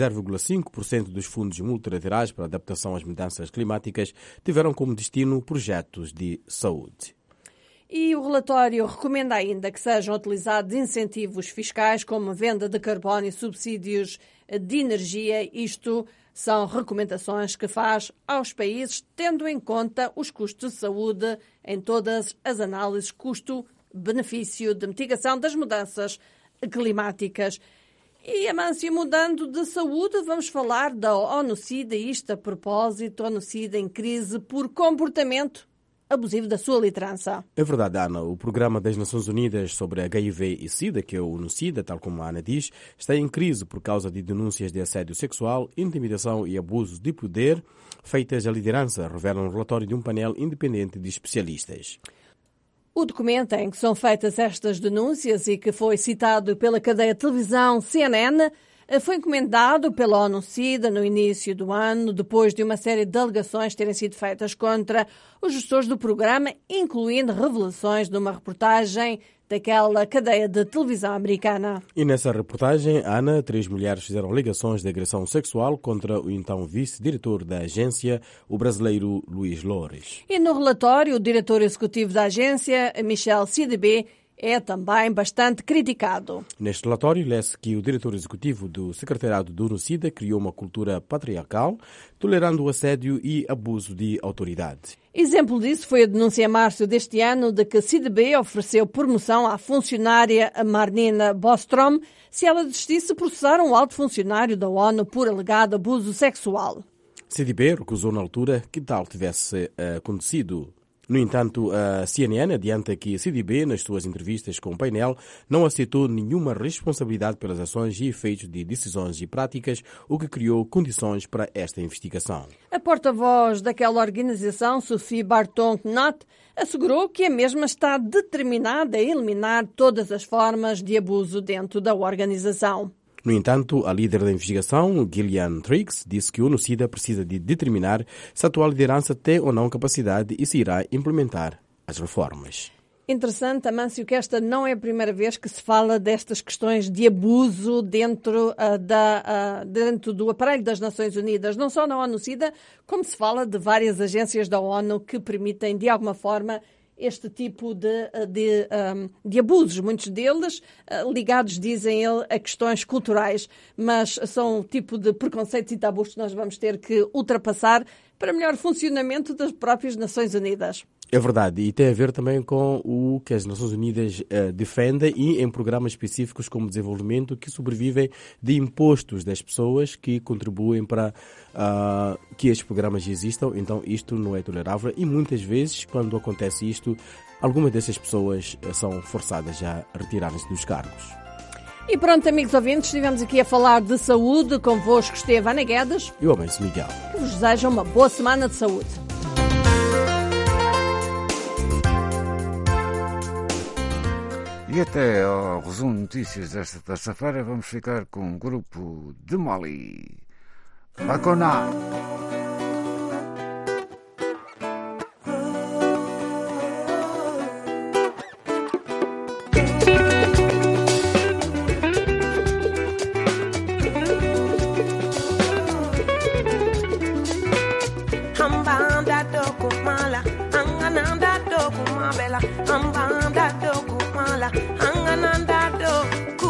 0,5% dos fundos multilaterais para a adaptação às mudanças climáticas tiveram como destino projetos de saúde. E o relatório recomenda ainda que sejam utilizados incentivos fiscais como a venda de carbono e subsídios de energia. Isto são recomendações que faz aos países, tendo em conta os custos de saúde em todas as análises custo-benefício de mitigação das mudanças climáticas. E, Amâncio, mudando de saúde, vamos falar da ONU-SIDA, isto a propósito, ONU-SIDA em crise por comportamento abusivo da sua liderança. É verdade, Ana. O Programa das Nações Unidas sobre HIV e SIDA, que é o ONU-SIDA, tal como a Ana diz, está em crise por causa de denúncias de assédio sexual, intimidação e abuso de poder feitas à liderança, revela um relatório de um painel independente de especialistas. O documento em que são feitas estas denúncias e que foi citado pela cadeia de televisão CNN foi encomendado pela ONU-SIDA no início do ano, depois de uma série de alegações terem sido feitas contra os gestores do programa, incluindo revelações de uma reportagem daquela cadeia de televisão americana. E nessa reportagem, Ana, 3 mulheres fizeram alegações de agressão sexual contra o então vice-diretor da agência, o brasileiro Luiz Loures. E no relatório, o diretor executivo da agência, Michel Sidibé, é também bastante criticado. Neste relatório, lê-se que o diretor executivo do Secretariado do ONU-SIDA criou uma cultura patriarcal, tolerando o assédio e abuso de autoridade. Exemplo disso foi a denúncia em março deste ano de que Sidibé ofereceu promoção à funcionária Marnina Bostrom se ela desistisse de processar um alto funcionário da ONU por alegado abuso sexual. Sidibé recusou na altura que tal tivesse acontecido. No entanto, a CNN adianta que Sidibé, nas suas entrevistas com o painel, não aceitou nenhuma responsabilidade pelas ações e efeitos de decisões e práticas, o que criou condições para esta investigação. A porta-voz daquela organização, Sophie Barton-Knott, assegurou que a mesma está determinada a eliminar todas as formas de abuso dentro da organização. No entanto, a líder da investigação, Gillian Triggs, disse que o ONU-SIDA precisa de determinar se a atual liderança tem ou não capacidade e se irá implementar as reformas. Interessante, Amâncio, que esta não é a primeira vez que se fala destas questões de abuso dentro do aparelho das Nações Unidas, não só na ONU-SIDA, como se fala de várias agências da ONU que permitem, de alguma forma, este tipo de abusos, muitos deles ligados, dizem ele, a questões culturais, mas são o tipo de preconceitos e tabus que nós vamos ter que ultrapassar para melhor funcionamento das próprias Nações Unidas. É verdade, e tem a ver também com o que as Nações Unidas defendem e em programas específicos como desenvolvimento que sobrevivem de impostos das pessoas que contribuem para que estes programas existam. Então isto não é tolerável e muitas vezes quando acontece isto, algumas dessas pessoas são forçadas a retirarem-se dos cargos. E pronto, amigos ouvintes, estivemos aqui a falar de saúde, convosco esteve Ana Guedes e o Amâncio Miguel, que vos deseja uma boa semana de saúde. E até ao resumo de notícias desta terça-feira vamos ficar com o grupo de Mali. Baconá. Angananda do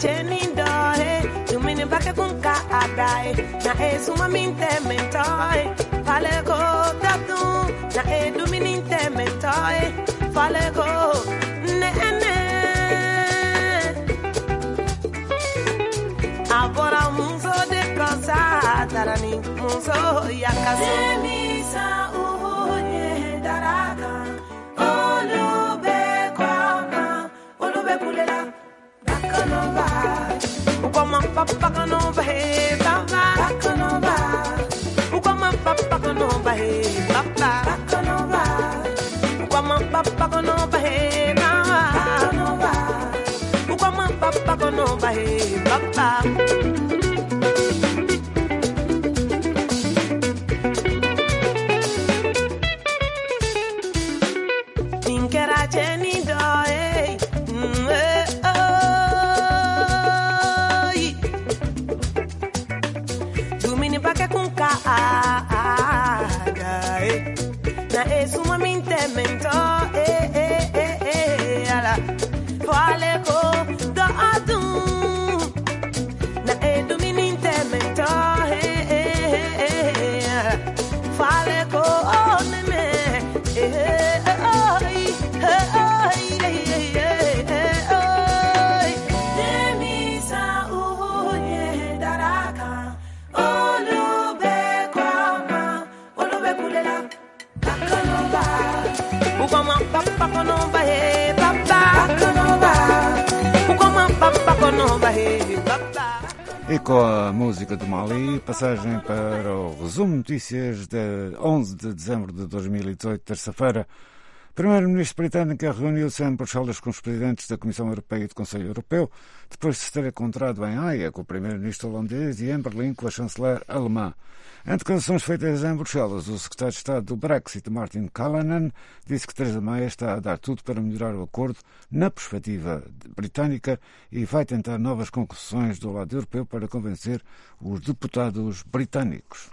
cheni doe, tu mini bake kun ka agae, na e suma minte mentoe, fale go datu, na e du mini inte mentoe, fale go ne. Agora muso de casa, tarani muso yakaso. Demisa uye daraka, olube kwama, olube kulela, bakanova. Ukoma papa kanova he baba, bakanova. Ukoma papa kanova he baba, bakanova. Ukoma papa kanova he baba, bakanova. Ukoma papa kanova he baba. E com a música do Mali, passagem para o resumo de notícias de 11 de dezembro de 2018, terça-feira. O primeiro-ministro britânico reuniu-se em Bruxelas com os presidentes da Comissão Europeia e do Conselho Europeu, depois de se ter encontrado em Haia com o primeiro-ministro holandês e em Berlim com a chanceler alemã. Em declarações feitas em Bruxelas, o secretário de Estado do Brexit, Martin Callanan, disse que Theresa May está a dar tudo para melhorar o acordo na perspectiva britânica e vai tentar novas concessões do lado europeu para convencer os deputados britânicos.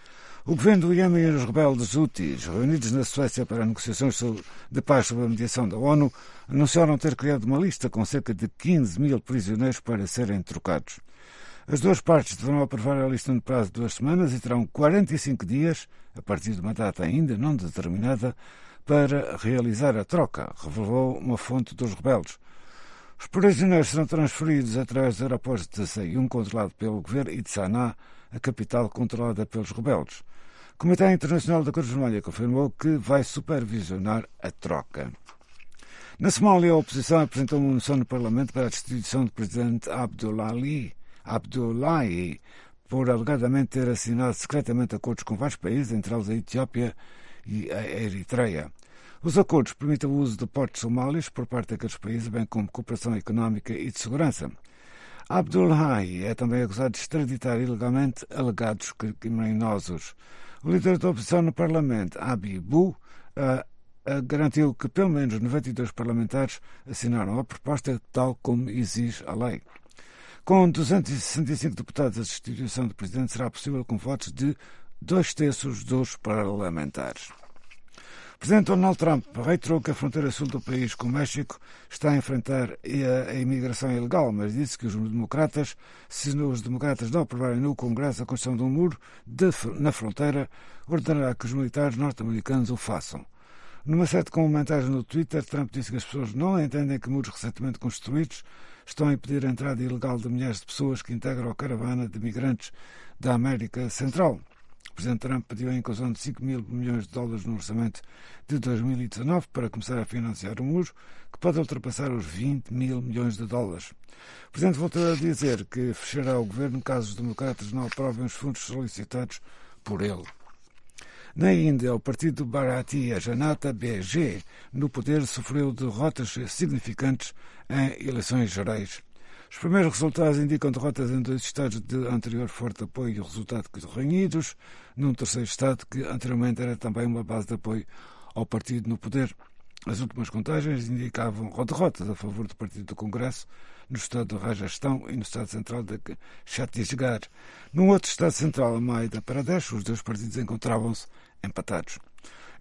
O governo do Iêmen e os rebeldes Houthis, reunidos na Suécia para negociações de paz sob a mediação da ONU, anunciaram ter criado uma lista com cerca de 15 mil prisioneiros para serem trocados. As duas partes deverão aprovar a lista no prazo de 2 semanas e terão 45 dias, a partir de uma data ainda não determinada, para realizar a troca, revelou uma fonte dos rebeldes. Os prisioneiros serão transferidos através dos aeroportos de Sayun, controlado pelo governo, e de Sanaa, a capital controlada pelos rebeldes. O Comitê Internacional da Cruz Vermelha confirmou que vai supervisionar a troca. Na Somália, a oposição apresentou uma moção no Parlamento para a destituição do presidente Abdullahi, por alegadamente ter assinado secretamente acordos com vários países, entre eles a Etiópia e a Eritreia. Os acordos permitem o uso de portos somálios por parte daqueles países, bem como cooperação económica e de segurança. Abdullahi é também acusado de extraditar ilegalmente alegados criminosos. O líder da oposição no Parlamento, Abibu, garantiu que pelo menos 92 parlamentares assinaram a proposta, tal como exige a lei. Com 265 deputados, a destituição do presidente será possível com votos de 2/3 dos parlamentares. O presidente Donald Trump reiterou que a fronteira sul do país com o México está a enfrentar a imigração ilegal, mas disse que se os democratas não aprovarem no Congresso a construção de um muro na fronteira, ordenará que os militares norte-americanos o façam. Numa série de comentários no Twitter, Trump disse que as pessoas não entendem que muros recentemente construídos estão a impedir a entrada ilegal de milhares de pessoas que integram a caravana de migrantes da América Central. O presidente Trump pediu a inclusão de 5 mil milhões de dólares no orçamento de 2019 para começar a financiar o muro, que pode ultrapassar os 20 mil milhões de dólares. O presidente voltou a dizer que fechará o governo caso os democratas não aprovem os fundos solicitados por ele. Na Índia, o partido Bharatiya Janata BG, no poder, sofreu derrotas significantes em eleições gerais. Os primeiros resultados indicam derrotas em 2 estados de anterior forte apoio e resultado reunidos, num terceiro estado que anteriormente era também uma base de apoio ao partido no poder. As últimas contagens indicavam derrotas a favor do Partido do Congresso no estado de Rajastão e no estado central de Chhattisgarh. Num outro estado central, a Madhya Pradesh, os 2 partidos encontravam-se empatados.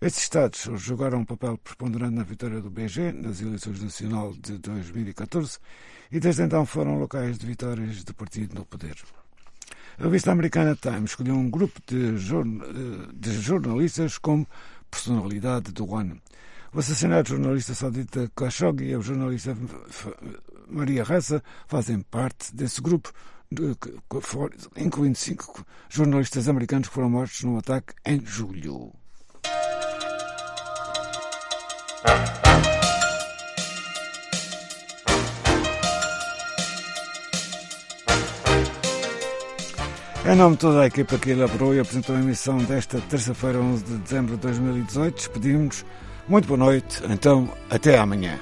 Estes Estados jogaram um papel preponderante na vitória do BG nas eleições nacionais de 2014 e desde então foram locais de vitórias do partido no poder. A revista americana Time escolheu um grupo de jornalistas como personalidade do ano. O assassinado jornalista saudita Khashoggi e o jornalista Maria Ressa fazem parte desse grupo, incluindo 5 jornalistas americanos que foram mortos num ataque em julho. Em nome de toda a equipa que elaborou e apresentou a emissão desta terça-feira, 11 de dezembro de 2018, despedimos-nos. Muito boa noite, então até amanhã.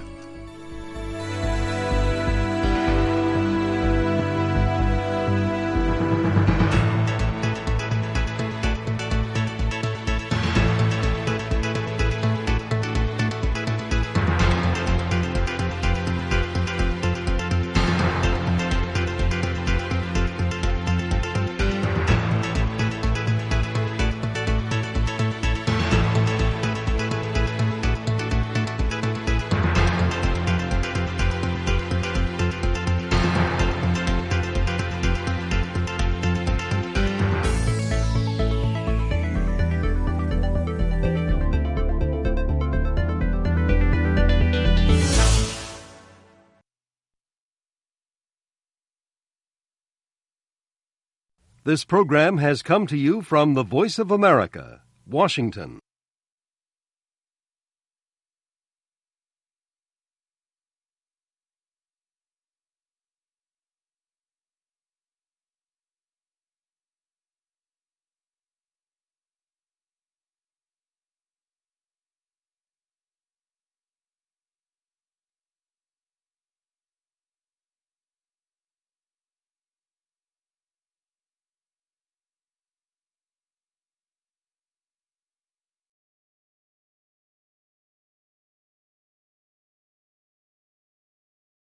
This program has come to you from the Voice of America, Washington.